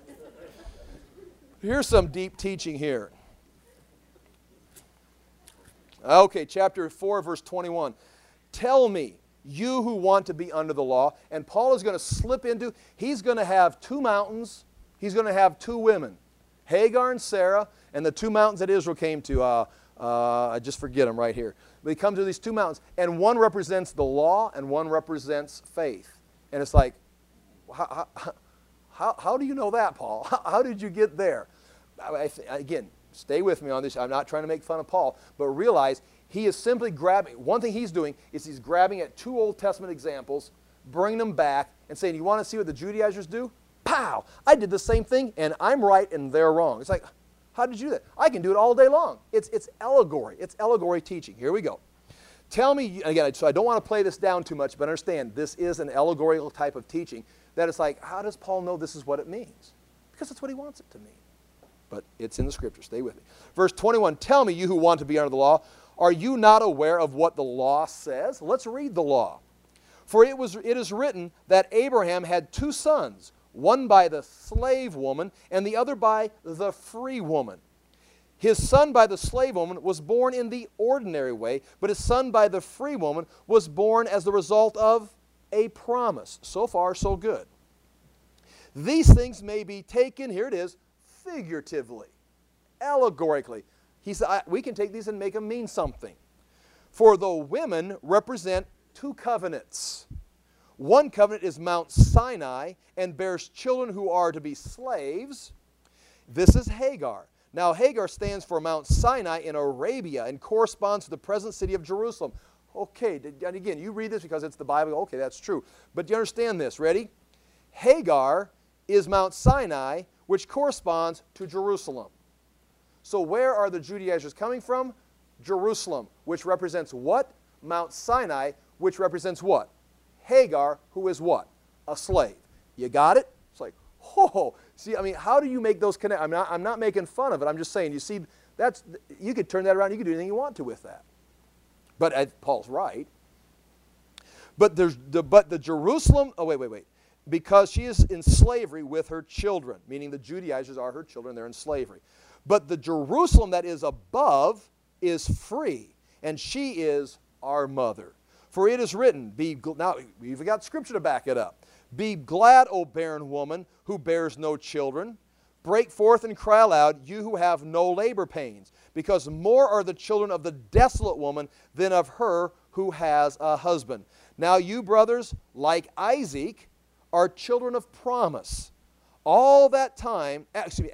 Here's some deep teaching here. Okay, chapter 4, verse 21. Tell me, you who want to be under the law. And Paul is going to slip into, he's going to have 2 mountains. He's going to have 2 women, Hagar and Sarah, and the 2 mountains that Israel came to. I just forget them right here. But he comes to these 2 mountains, and one represents the law, and one represents faith. And it's like, how do you know that, Paul? How did you get there? Again, stay with me on this. I'm not trying to make fun of Paul, but realize he is simply grabbing, one thing he's doing is he's grabbing at 2 Old Testament examples, bringing them back, and saying, you want to see what the Judaizers do? Pow! I did the same thing, and I'm right, and they're wrong. It's like, how did you do that? I can do it all day long. It's allegory. It's allegory teaching. Here we go. Tell me, again, so I don't want to play this down too much, but understand this is an allegorical type of teaching that it's like, how does Paul know this is what it means? Because that's what he wants it to mean. But it's in the Scripture. Stay with me. Verse 21, tell me, you who want to be under the law, are you not aware of what the law says? Let's read the law. For it is written that Abraham had 2 sons, one by the slave woman and the other by the free woman. His son by the slave woman was born in the ordinary way, but his son by the free woman was born as the result of a promise. So far, so good. These things may be taken, here it is, figuratively, allegorically. He said, we can take these and make them mean something. For the women represent 2 covenants. One covenant is Mount Sinai and bears children who are to be slaves. This is Hagar. Now Hagar stands for Mount Sinai in Arabia and corresponds to the present city of Jerusalem. Okay, and again, you read this because it's the Bible. Okay, that's true. But do you understand this? Ready? Hagar is Mount Sinai, which corresponds to Jerusalem. So where are the Judaizers coming from? Jerusalem, which represents what? Mount Sinai, which represents what? Hagar, who is what? A slave. You got it? It's like, oh, see, I mean, how do you make those connect? I'm not making fun of it. I'm just saying, you see You could turn that around. You could do anything you want to with that. But Paul's right. But the Jerusalem, wait. Because she is in slavery with her children, meaning the Judaizers are her children, they're in slavery. But the Jerusalem that is above is free, and she is our mother. For it is written, now we've got scripture to back it up. Be glad, O barren woman, who bears no children. Break forth and cry aloud, you who have no labor pains, because more are the children of the desolate woman than of her who has a husband. Now you, brothers, like Isaac, are children of promise. At that time,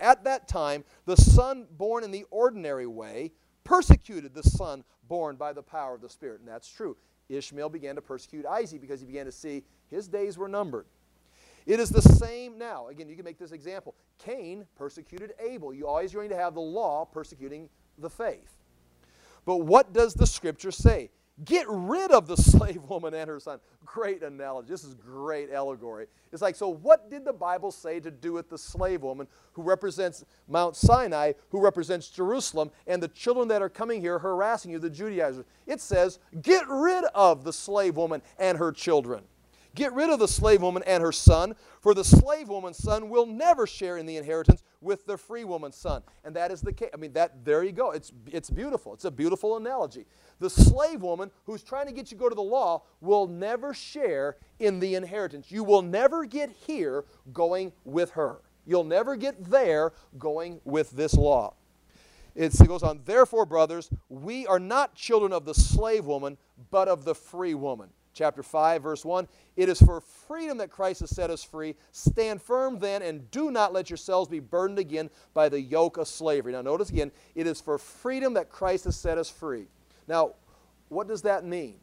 the son born in the ordinary way persecuted the son born by the power of the Spirit. And that's true. Ishmael began to persecute Isaac because he began to see his days were numbered. It is the same now. Again, you can make this example. Cain persecuted Abel. You're always going to have the law persecuting the faith. But what does the Scripture say? Get rid of the slave woman and her son. Great analogy. This is great allegory. It's like, so what did the Bible say to do with the slave woman who represents Mount Sinai, who represents Jerusalem, and the children that are coming here harassing you, the Judaizers? It says, get rid of the slave woman and her children. Get rid of the slave woman and her son, for the slave woman's son will never share in the inheritance with the free woman's son. And that is the case. There you go. It's beautiful. It's a beautiful analogy. The slave woman who's trying to get you to go to the law will never share in the inheritance. You will never get here going with her. You'll never get there going with this law. It goes on, therefore, brothers, we are not children of the slave woman, but of the free woman. Chapter 5, verse 1, it is for freedom that Christ has set us free. Stand firm then, and do not let yourselves be burdened again by the yoke of slavery. Now notice again, it is for freedom that Christ has set us free. Now, what does that mean?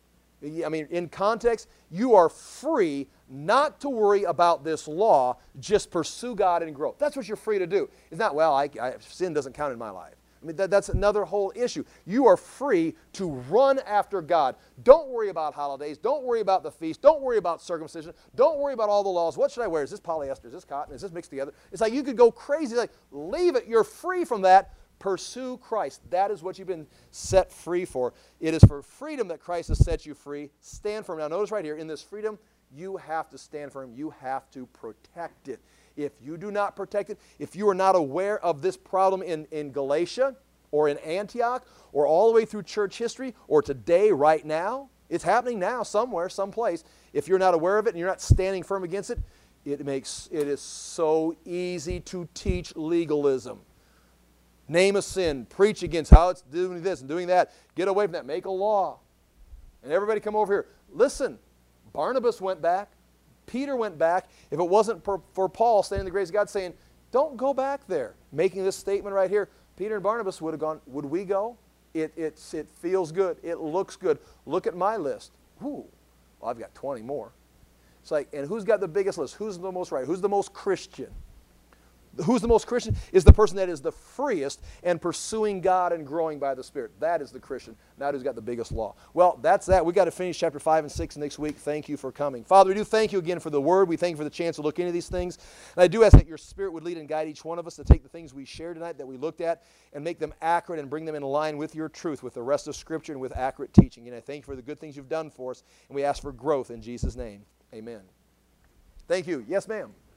In context, you are free not to worry about this law, just pursue God and grow. That's what you're free to do. It's not, sin doesn't count in my life. That's another whole issue. You are free to run after God. Don't worry about holidays. Don't worry about the feast. Don't worry about circumcision. Don't worry about all the laws. What should I wear? Is this polyester? Is this cotton? Is this mixed together? It's like you could go crazy. Like, leave it. You're free from that. Pursue Christ. That is what you've been set free for. It is for freedom that Christ has set you free. Stand firm. Now notice right here, in this freedom, you have to stand firm. You have to protect it. If you do not protect it, if you are not aware of this problem in Galatia or in Antioch or all the way through church history or today, right now, it's happening now somewhere, someplace. If you're not aware of it and you're not standing firm against it, it is so easy to teach legalism. Name a sin, preach against how it's doing this and doing that. Get away from that. Make a law. And everybody come over here. Listen, Barnabas went back. Peter went back. If it wasn't for Paul standing in the grace of God saying, don't go back there, making this statement right here, Peter and Barnabas would have gone, would we go? It feels good. It looks good. Look at my list. Ooh, well, I've got 20 more. It's like, and who's got the biggest list? Who's the most right? Who's the most Christian? Who's the most Christian? Is the person that is the freest and pursuing God and growing by the Spirit. That is the Christian, not who's got the biggest law. Well, that's that. We've got to finish chapter 5 and 6 next week. Thank you for coming. Father, we do thank you again for the Word. We thank you for the chance to look into these things. And I do ask that your Spirit would lead and guide each one of us to take the things we shared tonight that we looked at and make them accurate and bring them in line with your truth, with the rest of Scripture and with accurate teaching. And I thank you for the good things you've done for us. And we ask for growth in Jesus' name. Amen. Thank you. Yes, ma'am.